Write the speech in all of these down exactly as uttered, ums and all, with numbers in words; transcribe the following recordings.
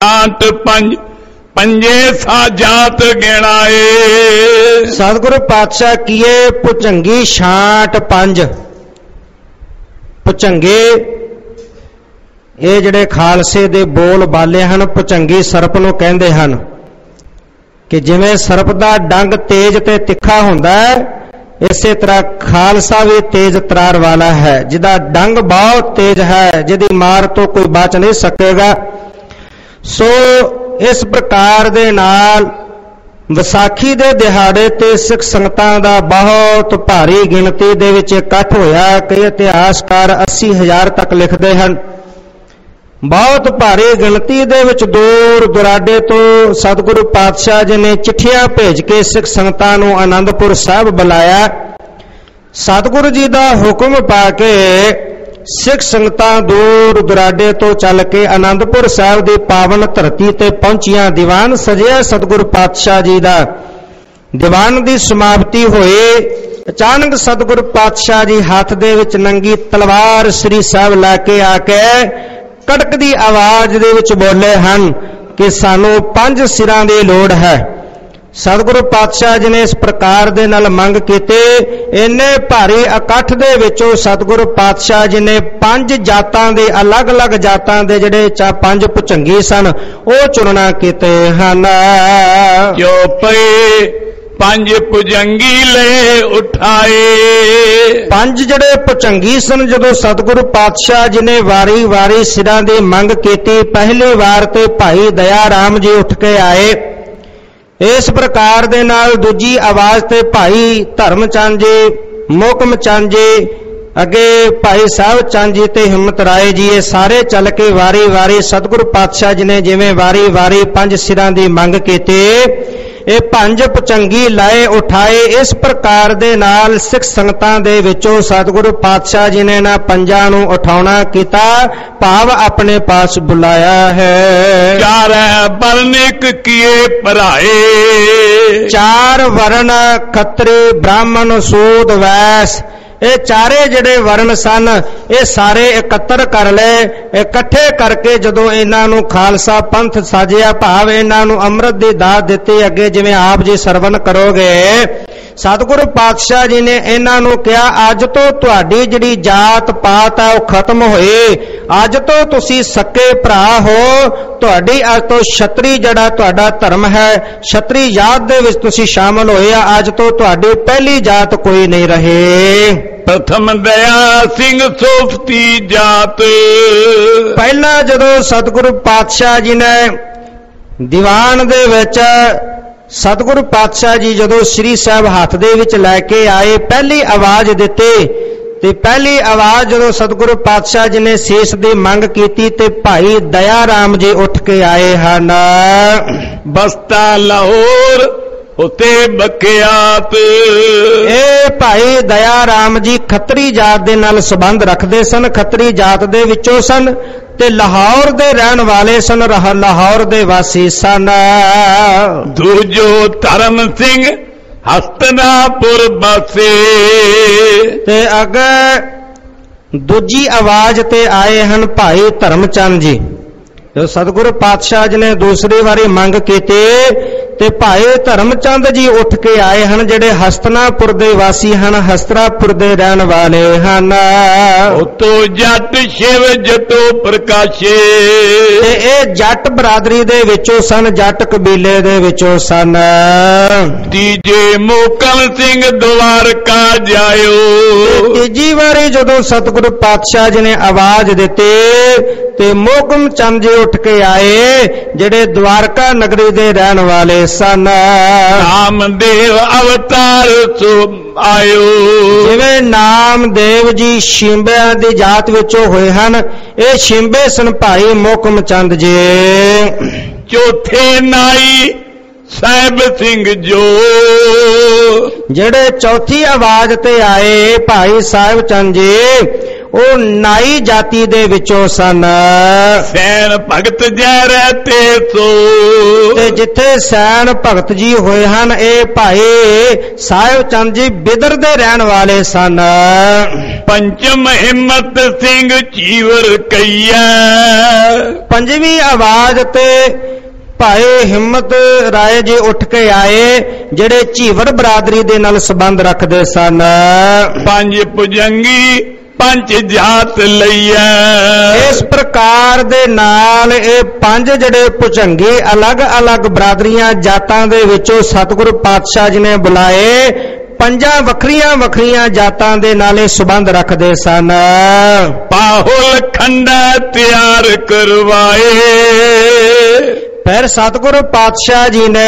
छाट पंज पंजे सा जात गिणाए। सतगुरु पातशाह कीए भुजंगी छाट पंज। भुजंगे ये जिहड़े खालसे दे बोल बाले हन, भुजंगी सरप नूं कहंदे हन कि जिवें सरप दा डंग तेज ते तिखा हुंदा है, इसे तरह खालसा भी तेज तरार वाला है, जिदा डंग बहुत तेज है, जिदी मार तो कोई बच नहीं सकेगा। सो इस प्रकार दे नाल विसाखी दे दिहाड़े ते सिख संगतां दा बहुत भारी गिणती दे विच इकट्ठ होया। कई इतिहासकार अस्सी हजार तक लिखते हैं। बहुत भारी गिणती दे विच दूर दुराडे तो सतगुरु पातशाह जी ने चिट्ठियां भेज के सिख संगतां नूं आनंदपुर साहब बुलाया। सतगुरु जी दा हुक्म पाके सिख संगतां दूर दुराडे तो चल के आनंदपुर साहब दी पावन धरती ते पहुंचियां। दीवान सजिया सतगुरु पातशाह जी दा। दीवान दी समाप्ति होए, अचानक सतगुरु पातशाह जी हाथ दे विच नंगी तलवार श्री साहब लाके आके कड़कदी आवाज दे विच बोले हन कि सानू पंज सिरां दी लोड़ है। सतगुरु पातशाह जी ने इस प्रकार दे नाल मंग कीते। इन्ने भारी इकट्ठ दे विचों सतगुरु पातशाह जी ने पंज जातां दे अलग अलग जातां दे जिहड़े चा पंज भुजंगी सन वो चुनना कीते हन। जो पे पंज भुजंगी ले उठाए। पंज जड़े भुजंगी सन जदों सतगुरु पातशाह जी ने वारी वारी सिरां दी मंग कीती। पहली वार ते भाई दया राम जी उठ के आए। इस प्रकार दे नाल दूजी आवाज ते भाई धर्मचंद जी, मोहकम चंद जी, अगे भाई साहब चंद जी ते हिम्मत राय जी, ये सारे चल के वारी वारी सतगुरु पातशाह जी ने जिवें वारी वारी पंज सिरां दी मंग कीती, ये पंज भुजंगी लाए उठाए। इस प्रकार दे नाल सिख संगतां दे विचों सतगुरु पातशाह जी ने ना पंजां नूं उठाउणा कीता, भाव अपने पास बुलाया है। चार वर्णिक किए पराए। चार वर्ण खत्री ब्राह्मण सूद वैस, ये चारे जड़े वर्ण सन ये सारे इकत्र कर ले। इकट्ठे करके जदों इन्हां नूं खालसा पंथ साजिया, भाव इन्हां नूं अमृत दी दात दित्ती। अगे जिवें आप जी सरवण करोगे, सतगुरु पातशाह जी ने इन्हां नूं कहा अज तो तुहाडी जिहड़ी जात पात है वह खत्म होई। अज तो तुसी सक्के भरा हो। तुहाडी अज तो छतरी जड़ा तुहाडा धर्म है, छतरी जात दे विच तुसी शामिल होए। अज तो तुहाडी पहली जात कोई नहीं रहे। प्रथम दया सिंह सोफती जात। पहला जदों सतगुरु पातशाह जी ने दीवान दे विच सतगुरु पातशाह जी जदों श्री साहब हाथ दे विच लैके आए, पहली आवाज दित्ती ते पहली आवाज जदों सतगुरु पातशाह जी ने सीस दी मंग कीती ते भाई दया राम जी उठ के आए हन। बस्ता लाहौर होते बकियात। ए भाई दया राम जी खत्री जात दे नाल संबंध रखते सन, खत्री जात दे विचों सन ते लाहौर दे रहन वाले सन, लाहौर दे वासी सन। दूजो धर्म सिंह हस्तनापुर बसे। ते अगे दूजी आवाज ते आए हन भाई धर्मचंद जी। जो सतगुरु पातशाह जी ने दूसरी बारी मंग कीती ते भाई धर्मचंद जी उठ के आए हन, जेडे हस्तनापुर दे वासी हन, हस्तनापुर दे रहन वाले हन। तो जट शिव जटो प्रकाशे। ते ए जट बरादरी दे विचों सन, जट कबीले दे विचों सन। तीजे मोकम सिंह द्वारका जायो। तीजी बारी जदों सतगुरु पातशाह जी ने आवाज दिती ते मोहकम चंद जी उठ के आए, जेडे द्वारका नगरी दे रहन वाले सन। नामदेव अवतार सो आयो। जिवें नामदेव जी शिंबिया दी जात विचों होए हन, ये शिंबे सन भाई मोहकम चंद जी। चौथे नाई साहिब सिंह जो। जेड़े चौथी आवाज ते आए भाई साहिब चंद जी, ਉਹ ਨਾਈ ਜਾਤੀ ਦੇ ਵਿੱਚੋਂ ਸਨ। ਸੈਨ ਭਗਤ ਜੈ ਰਹਤੇ ਸੋ, ਤੇ ਜਿੱਥੇ ਸੈਨ ਭਗਤ ਜੀ ਹੋਏ ਹਨ ਇਹ ਭਾਈ ਸਾਹਿਬ ਚੰਦ ਜੀ ਬਿਦਰ ਦੇ ਰਹਿਣ ਵਾਲੇ ਸਨ। ਪੰਚਮ ਹਿੰਮਤ ਸਿੰਘ ਚੀਵਰ ਕਈਆ, ਪੰਜਵੀਂ ਆਵਾਜ਼ ਤੇ ਭਾਈ ਹਿੰਮਤ ਰਾਏ ਜੀ ਉੱਠ ਕੇ ਆਏ ਜਿਹੜੇ ਝੀਵਰ ਬਰਾਦਰੀ ਦੇ ਨਾਲ ਸੰਬੰਧ ਰੱਖਦੇ ਸਨ। ਪੰਜ ਭੁਜੰਗੀ ਪੰਜ ਜਾਤ ਲਈਆ, ਇਸ ਪ੍ਰਕਾਰ ਦੇ ਨਾਲ ਇਹ ਪੰਜ ਜਿਹੜੇ ਭੁਜੰਗੀ ਅਲੱਗ-ਅਲੱਗ ਬਰਾਦਰੀਆਂ ਜਾਤਾਂ ਦੇ ਵਿੱਚੋਂ ਸਤਿਗੁਰੂ ਪਾਤਸ਼ਾਹ ਜੀ ਨੇ ਬੁਲਾਏ। ਪੰਜਾਂ ਵੱਖਰੀਆਂ ਵੱਖਰੀਆਂ ਜਾਤਾਂ ਦੇ ਨਾਲ ਇਹ ਸੰਬੰਧ ਰੱਖਦੇ ਸਨ। ਪਾਹੁਲ ਖੰਡਾ ਤਿਆਰ ਕਰਵਾਏ, ਫਿਰ ਸਤਿਗੁਰੂ ਪਾਤਸ਼ਾਹ ਜੀ ਨੇ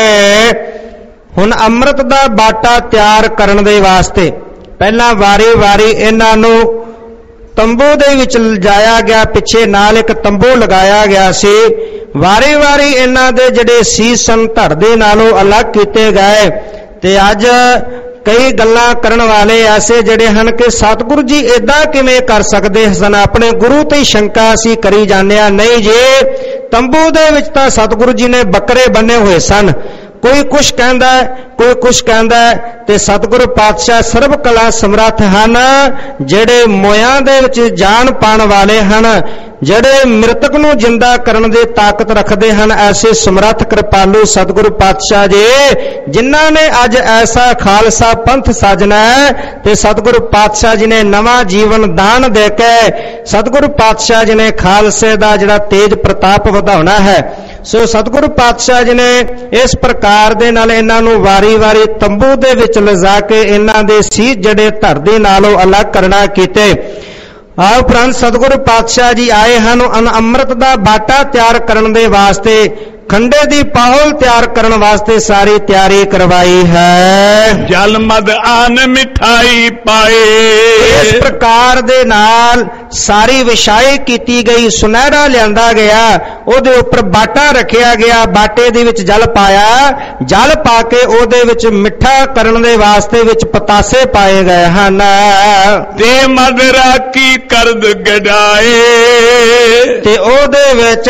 ਹੁਣ ਅੰਮ੍ਰਿਤ ਦਾ ਬਾਟਾ ਤਿਆਰ ਕਰਨ ਦੇ ਵਾਸਤੇ ਪਹਿਲਾਂ ਵਾਰੀ-ਵਾਰੀ ਇਹਨਾਂ ਨੂੰ ਤੰਬੂ ਦੇ ਵਿੱਚ ਲਿਜਾਇਆ ਗਿਆ, ਪਿੱਛੇ ਨਾਲ ਇੱਕ ਤੰਬੂ ਲਗਾਇਆ ਗਿਆ ਸੀ। ਵਾਰੀ-ਵਾਰੀ ਇਹਨਾਂ ਦੇ ਜਿਹੜੇ ਸੀਸ ਸਨ ਧੜ ਦੇ ਨਾਲੋਂ ਅਲੱਗ ਕੀਤੇ ਗਏ। ਤੇ ਅੱਜ ਕਈ ਗੱਲਾਂ ਕਰਨ ਵਾਲੇ ਐਸੇ ਜਿਹੜੇ ਹਨ ਕਿ ਸਤਿਗੁਰੂ ਜੀ ਇਦਾਂ ਕਿਵੇਂ ਕਰ ਸਕਦੇ ਸਨ, ਆਪਣੇ ਗੁਰੂ ਤੇ ਸ਼ੰਕਾ ਅਸੀਂ ਕਰੀ ਜਾਂਦੇ ਹਾਂ। ਨਹੀਂ ਜੀ, ਤੰਬੂ ਦੇ ਵਿੱਚ ਤਾਂ ਸਤਿਗੁਰੂ ਜੀ ਨੇ ਬੱਕਰੇ ਬੰਨੇ ਹੋਏ ਸਨ, ਕੋਈ ਕੁਛ ਕਹਿੰਦਾ ਕੋਈ ਕੁਛ ਕਹਿੰਦਾ, ਤੇ ਸਤਿਗੁਰੂ ਪਾਤਸ਼ਾਹ ਸਰਬ ਕਲਾ ਸਮਰੱਥ ਹਨ, ਜਿਹੜੇ ਮੋਇਆਂ ਦੇ ਵਿੱਚ ਜਾਨ ਪਾਉਣ ਵਾਲੇ ਹਨ, ਜਿਹੜੇ ਮ੍ਰਿਤਕ ਨੂੰ ਜਿੰਦਾ ਕਰਨ ਦੀ ਤਾਕਤ ਰੱਖਦੇ ਹਨ। ਐਸੇ ਸਮਰੱਥ ਕਿਰਪਾਲੂ ਸਤਿਗੁਰੂ ਪਾਤਸ਼ਾਹ ਜੀ ਜਿਨ੍ਹਾਂ ਨੇ ਅੱਜ ਐਸਾ ਖਾਲਸਾ ਪੰਥ ਸਾਜਣਾ ਹੈ, ਤੇ ਸਤਿਗੁਰੂ ਪਾਤਸ਼ਾਹ ਜੀ ਨੇ ਨਵਾਂ ਜੀਵਨ ਦਾਨ ਦੇ ਕੇ ਸਤਿਗੁਰੂ ਪਾਤਸ਼ਾਹ ਜੀ ਨੇ ਖਾਲਸੇ ਦਾ ਜਿਹੜਾ ਤੇਜ ਪ੍ਰਤਾਪ ਵਧਾਉਣਾ ਹੈ। ਸੋ ਸਤਿਗੁਰੂ ਪਾਤਸ਼ਾਹ ਜੀ ਨੇ ਇਸ ਪ੍ਰਕਾਰ ਦੇ ਨਾਲ ਇਹਨਾਂ ਨੂੰ ਵਾਰੀ-ਵਾਰੀ ਤੰਬੂ ਦੇ ਵਿੱਚ ਲਿਜਾ ਕੇ ਇਹਨਾਂ ਦੇ ਸੀਸ ਜਿਹੜੇ ਧੜ ਦੇ ਨਾਲੋਂ ਅਲੱਗ ਕਰਨਾ ਕੀਤੇ। ਆ ਉਪਰੰਤ ਸਤਿਗੁਰੂ ਪਾਤਸ਼ਾਹ ਜੀ ਆਏ ਹਨ ਅੰਮ੍ਰਿਤ ਦਾ ਬਾਟਾ ਤਿਆਰ ਕਰਨ ਦੇ ਵਾਸਤੇ, ਖੰਡੇ ਦੀ ਪਾਹੁਲ ਤਿਆਰ ਕਰਨ ਵਾਸਤੇ ਸਾਰੀ ਤਿਆਰੀ ਕਰਵਾਈ ਹੈ। ਜਲ ਮਦ ਆਨ ਮਿਠਾਈ ਪਾਏ, ਇਸ ਪ੍ਰਕਾਰ ਦੇ ਨਾਲ ਸਾਰੀ ਵਿਛਾਈ ਕੀਤੀ ਗਈ, ਸੁਨਹਿਰਾ ਲਿਆਂਦਾ ਗਿਆ, ਉਹਦੇ ਉੱਪਰ ਬਾਟਾ ਰੱਖਿਆ ਗਿਆ, ਬਾਟੇ ਦੇ ਵਿੱਚ ਜਲ ਪਾਇਆ, ਜਲ ਪਾ ਕੇ ਉਹਦੇ ਵਿੱਚ ਮਿੱਠਾ ਕਰਨ ਦੇ ਵਾਸਤੇ ਵਿੱਚ ਪਤਾਸੇ ਪਾਏ ਗਏ ਹਨ। ਤੇ ਮਦ ਰਾਖੀ ਕਰਦ ਗਡਾਏ, ਤੇ ਉਹਦੇ ਵਿੱਚ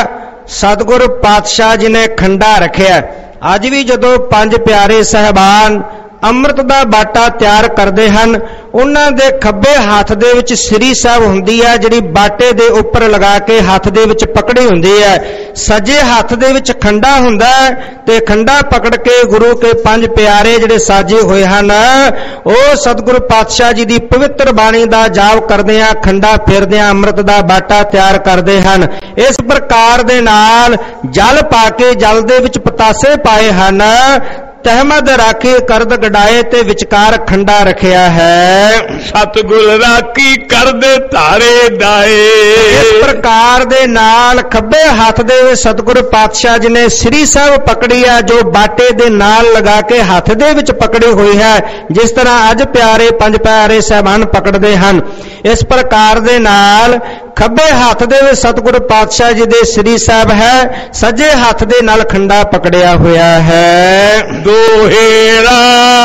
ਸਤਿਗੁਰੂ ਪਾਤਸ਼ਾਹ ਜੀ ਨੇ ਖੰਡਾ ਰੱਖਿਆ। ਅੱਜ ਵੀ ਜਦੋਂ ਪੰਜ ਪਿਆਰੇ ਸਹਿਬਾਨ ਅੰਮ੍ਰਿਤ ਦਾ ਬਾਟਾ ਤਿਆਰ ਕਰਦੇ ਹਨ, ਉਹਨਾਂ ਦੇ ਖੱਬੇ ਹੱਥ ਦੇ ਵਿੱਚ ਸ੍ਰੀ ਸਾਹਿਬ ਹੁੰਦੀ ਹੈ, ਜਿਹੜੀ ਬਾਟੇ ਦੇ ਉੱਪਰ ਲਗਾ ਕੇ ਹੱਥ ਦੇ ਵਿੱਚ ਪਕੜੀ ਹੁੰਦੀ ਹੈ। ਸੱਜੇ ਹੱਥ ਦੇ ਵਿੱਚ ਖੰਡਾ ਹੁੰਦਾ ਹੈ, ਤੇ ਖੰਡਾ ਪਕੜ ਕੇ ਗੁਰੂ ਕੇ ਪੰਜ ਪਿਆਰੇ ਜਿਹੜੇ ਸਾਜੇ ਹੋਏ ਹਨ, ਉਹ ਸਤਿਗੁਰੂ ਪਾਤਸ਼ਾਹ ਜੀ ਦੀ ਪਵਿੱਤਰ ਬਾਣੀ ਦਾ ਜਾਪ ਕਰਦੇ ਆ, ਖੰਡਾ ਫੇਰਦੇ ਆ, ਅੰਮ੍ਰਿਤ ਦਾ ਬਾਟਾ ਤਿਆਰ ਕਰਦੇ ਹਨ। ਇਸ ਪ੍ਰਕਾਰ ਦੇ ਨਾਲ ਜਲ ਪਾ ਕੇ ਜਲ ਦੇ ਵਿੱਚ ਪਤਾਸੇ ਪਾਏ ਹਨ, ਤਹਿਮਦ ਰਾਖੀ ਕਰਦ ਗਡਾਏ, ਤੇ ਵਿਚਕਾਰ ਖੰਡਾ ਰੱਖਿਆ ਹੈ। ਸਤਿਗੁਰ ਰਾਖੀ ਕਰਦੇ ਧਾਰੇ ਦਾਏ, ਇਸ ਪ੍ਰਕਾਰ ਦੇ ਨਾਲ ਖੱਬੇ ਹੱਥ ਦੇ ਵਿੱਚ ਸਤਿਗੁਰੂ ਪਾਤਸ਼ਾਹ ਜੀ ਨੇ ਸ੍ਰੀ ਸਾਹਿਬ ਪਕੜੀ ਹੈ, ਜੋ ਬਾਟੇ ਦੇ ਨਾਲ ਲਗਾ ਕੇ ਹੱਥ ਦੇ ਵਿੱਚ ਪਕੜੀ ਹੋਈ ਹੈ, ਜਿਸ ਤਰ੍ਹਾਂ ਅੱਜ ਪਿਆਰੇ ਪੰਜ ਪਿਆਰੇ ਸਾਹਿਬਾਨ ਪਕੜਦੇ ਹਨ। ਇਸ ਪ੍ਰਕਾਰ ਦੇ ਨਾਲ ਖੱਬੇ ਹੱਥ ਦੇ ਵਿੱਚ ਸਤਿਗੁਰੂ ਪਾਤਸ਼ਾਹ ਜੀ ਦੇ ਸ੍ਰੀ ਸਾਹਿਬ ਹੈ, ਸੱਜੇ ਹੱਥ ਦੇ ਨਾਲ ਖੰਡਾ ਪਕੜਿਆ ਹੋਇਆ ਹੈ। ਦੋਹੇਰਾ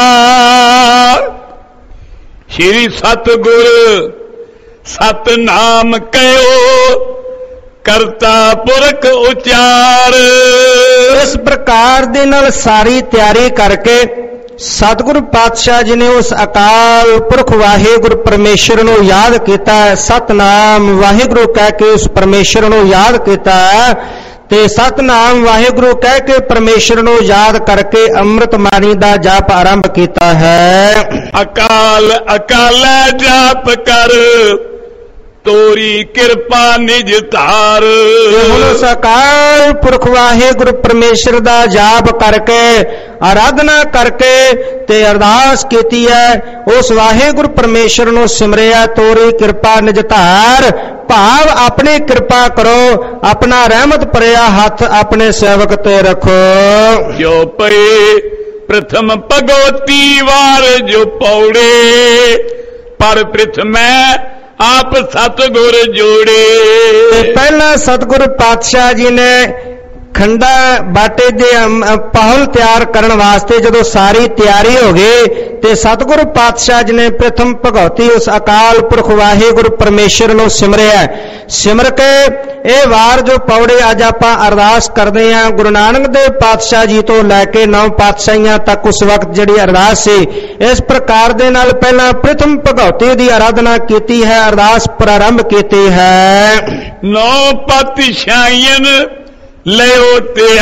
ਸ਼੍ਰੀ ਸਤਿਗੁਰ ਸਤਨਾਮ ਕਹਿਓ, ਕਰਤਾ ਪੁਰਖ ਉਚਾਰ। ਇਸ ਪ੍ਰਕਾਰ ਦੇ ਨਾਲ ਸਾਰੀ ਤਿਆਰੀ ਕਰਕੇ ਸਤਿਗੁਰੂ ਪਾਤਸ਼ਾਹ ਜੀ ਨੇ ਉਸ ਅਕਾਲ ਪੁਰਖ ਵਾਹਿਗੁਰੂ ਪਰਮੇਸ਼ਰ ਨੂੰ ਯਾਦ ਕੀਤਾ, ਸਤਨਾਮ ਵਾਹਿਗੁਰੂ ਕਹਿ ਕੇ ਉਸ ਪਰਮੇਸ਼ਰ ਨੂੰ ਯਾਦ ਕੀਤਾ, ਤੇ ਸਤਨਾਮ ਵਾਹਿਗੁਰੂ ਕਹਿ ਕੇ ਪਰਮੇਸ਼ਰ ਨੂੰ ਯਾਦ ਕਰਕੇ ਅੰਮ੍ਰਿਤ ਬਾਣੀ ਦਾ ਜਾਪ ਆਰੰਭ ਕੀਤਾ ਹੈ। ਅਕਾਲ ਅਕਾਲਾ ਜਾਪ ਕਰ, ਤੋਰੀ ਕਿਰਪਾ ਨਿਜ ਧਾਰ। ਹੁਣ ਉਸ ਅਕਾਲ ਪੁਰਖ ਵਾਹਿਗੁਰੂ ਪਰਮੇਸ਼ਰ ਦਾ ਜਾਪ ਕਰਕੇ ਆਰਾਧਨਾ ਕਰਕੇ ਤੇ ਅਰਦਾਸ ਕੀਤੀ ਹੈ, ਉਸ ਵਾਹਿਗੁਰੂ ਪਰਮੇਸ਼ਰ ਨੂੰ ਸਿਮਰਿਆ, ਤੋਰੀ ਕਿਰਪਾ ਨਿਜ ਧਾਰ, ਭਾਵ ਆਪਣੀ ਕਿਰਪਾ ਕਰੋ, ਆਪਣਾ ਰਹਿਮਤ ਭਰਿਆ ਹੱਥ ਆਪਣੇ ਸੇਵਕ ਤੇ ਰੱਖੋ। ਜੋ ਪਏ ਪ੍ਰਥਮ ਭਗਵਤੀ ਵਾਰ ਜੋ ਪੌੜੇ, ਪਰ ਪ੍ਰਥਮੈ ਆਪ ਸਤਿਗੁਰ ਜੋੜੇ। ਪਹਿਲਾਂ ਸਤਿਗੁਰੂ ਪਾਤਸ਼ਾਹ ਜੀ ਨੇ ਖੰਡਾ ਬਾਟੇ ਦੇ ਪਾਹੁਲ ਤਿਆਰ ਕਰਨ ਵਾਸਤੇ ਜਦੋਂ ਸਾਰੀ ਤਿਆਰੀ ਹੋ ਗਈ ਤੇ ਸਤਿਗੁਰੂ ਪਾਤਸ਼ਾਹ ਜੀ ਨੇ ਪ੍ਰਥਮ ਭਗਉਤੀ ਉਸ ਅਕਾਲ ਪੁਰਖ ਵਾਹਿਗੁਰੂ ਪਰਮੇਸ਼ਰ ਨੂੰ ਸਿਮਰਿਆ। ਸਿਮਰ ਕੇ ਇਹ ਵਾਰ ਜੋ ਪੌੜੇ ਅੱਜ ਆਪਾਂ ਅਰਦਾਸ ਕਰਦੇ ਹਾਂ ਗੁਰੂ ਨਾਨਕ ਦੇਵ ਪਾਤਸ਼ਾਹ ਜੀ ਤੋਂ ਲੈ ਕੇ ਨੌ ਪਾਤਸ਼ਾਹੀਆਂ ਤੱਕ ਉਸ ਵਕਤ ਜਿਹੜੀ ਅਰਦਾਸ ਸੀ ਇਸ ਪ੍ਰਕਾਰ ਦੇ ਨਾਲ ਪਹਿਲਾਂ ਪ੍ਰਥਮ ਭਗਉਤੀ ਦੀ ਆਰਾਧਨਾ ਕੀਤੀ ਹੈ, ਅਰਦਾਸ ਪ੍ਰਾਰੰਭ ਕੀਤੀ ਹੈ। ਨੌ ਪਾਤਸ਼ਾਹੀਆਂ ਲਿਓ ਤੇ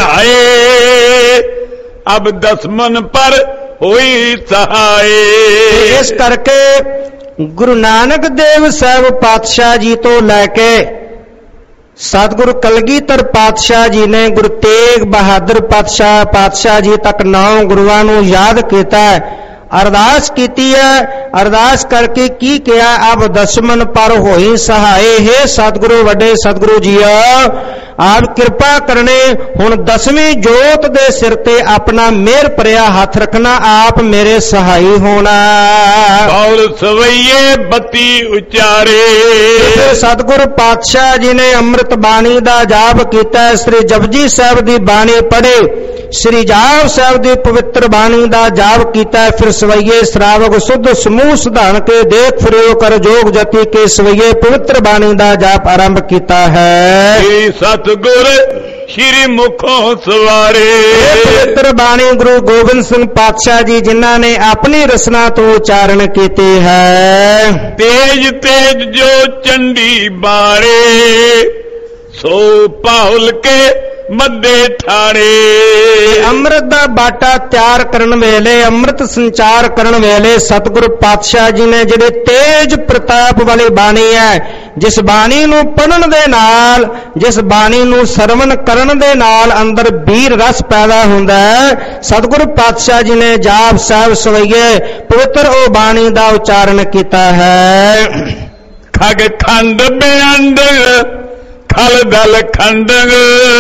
ਆਏ ਅਬ ਦਸਮਨ ਪਰ ਹੋਈ ਸਹਾਏ। ਇਸ ਕਰਕੇ ਗੁਰੂ ਨਾਨਕ ਦੇਵ ਸਾਹਿਬ ਪਾਤਸ਼ਾਹ ਜੀ ਤੋਂ ਲੈ ਕੇ ਸਤਿਗੁਰੂ ਕਲਗੀਧਰ ਪਾਤਸ਼ਾਹ ਜੀ ਨੇ ਗੁਰੂ ਤੇਗ ਬਹਾਦਰ ਪਾਤਸ਼ਾਹ ਪਾਤਸ਼ਾਹ ਜੀ ਤੱਕ ਨੌ ਗੁਰੂਆਂ ਨੂੰ ਯਾਦ ਕੀਤਾ, ਅਰਦਾਸ ਕੀਤੀ ਹੈ। ਅਰਦਾਸ ਕਰਕੇ ਕੀ ਕਿਹਾ, ਅਬ ਦਸਮਨ ਪਰ ਹੋਈ ਸਹਾਏ। ਹੈ ਸਤਿਗੁਰੂ ਵੱਡੇ ਸਤਿਗੁਰੂ ਜੀਓ ਆਪ ਕਿਰਪਾ ਕਰਨੇ, ਹੁਣ ਦਸਵੀਂ ਜੋਤ ਦੇ ਸਿਰ ਤੇ ਆਪਣਾ ਮਿਹਰ ਭਰਿਆ ਹੱਥ ਰੱਖਣਾ, ਆਪ ਮੇਰੇ ਸਹਾਈ ਹੋਣਾ। ਬੌਲ ਸਵਈਏ ਬੱਤੀ ਉਚਾਰੇ। ਸਤਿਗੁਰੂ ਪਾਤਸ਼ਾਹ ਜੀ ਨੇ ਅੰਮ੍ਰਿਤ ਬਾਣੀ ਦਾ ਜਾਪ ਕੀਤਾ, ਸ੍ਰੀ ਜਪਜੀ ਸਾਹਿਬ ਦੀ ਬਾਣੀ ਪੜ੍ਹੇ, ਸ੍ਰੀ ਜਾਪ ਸਾਹਿਬ ਦੀ ਪਵਿੱਤਰ ਬਾਣੀ ਦਾ ਜਾਪ ਕੀਤਾ। ਫਿਰ ਸਵਈਏ ਸ਼ਰਾਵਕ ਸੁਧ ਸਮੂਹ ਸਿਧਾਨ ਕੇ ਦੇਖ ਫਿਰਿਓ ਕਰ ਜੋਗ ਜਤੀ ਕੇ ਸਵਈਏ ਪਵਿੱਤਰ ਬਾਣੀ ਦਾ ਜਾਪ ਆਰੰਭ ਕੀਤਾ ਹੈ। ਸਤਿਗੁਰ ਸ਼੍ਰੀ ਮੁਖੋਂ ਸਵਾਰੇ। ਪਵਿੱਤਰ ਬਾਣੀ ਗੁਰੂ ਗੋਬਿੰਦ ਸਿੰਘ ਪਾਤਸ਼ਾਹ ਜੀ ਜਿਨ੍ਹਾਂ ਨੇ ਆਪਣੀ ਰਸਨਾ ਤੋਂ ਉਚਾਰਨ ਕੀਤੀ ਹੈ। ਤੇਜ ਤੇਜ ਜੋ ਚੰਡੀ ਬਾਰੇ ਸੋ ਪਾਹੁਲ ਕੇ ਮੱਦੇ ਠਾੜੇ। ਅੰਮ੍ਰਿਤ ਦਾ ਬਾਟਾ ਤਿਆਰ ਕਰਨ ਵੇਲੇ ਅੰਮ੍ਰਿਤ ਸੰਚਾਰ ਕਰਨ ਵੇਲੇ ਸਤਿਗੁਰੂ ਪਾਤਸ਼ਾਹ ਜੀ ਨੇ ਜਿਹੜੇ ਤੇਜ ਪ੍ਰਤਾਪ ਵਾਲੀ ਬਾਣੀ ਹੈ, ਜਿਸ ਬਾਣੀ ਨੂੰ ਪੜ੍ਹਨ ਦੇ ਨਾਲ ਜਿਸ ਬਾਣੀ ਨੂੰ ਸਰਵਣ ਕਰਨ ਦੇ ਨਾਲ ਅੰਦਰ ਵੀਰ ਰਸ ਪੈਦਾ ਹੁੰਦਾ ਹੈ, ਸਤਿਗੁਰੂ ਪਾਤਸ਼ਾਹ ਜੀ ਨੇ ਜਾਪ ਸਾਹਿਬ ਸਵਈਏ ਪਵਿੱਤਰ ਉਹ ਬਾਣੀ ਦਾ ਉਚਾਰਨ ਕੀਤਾ ਹੈ। ਖਗ ਖੰਡ ਬਿਆੰਡ ਖਲ ਦਲ ਖੰਡਗ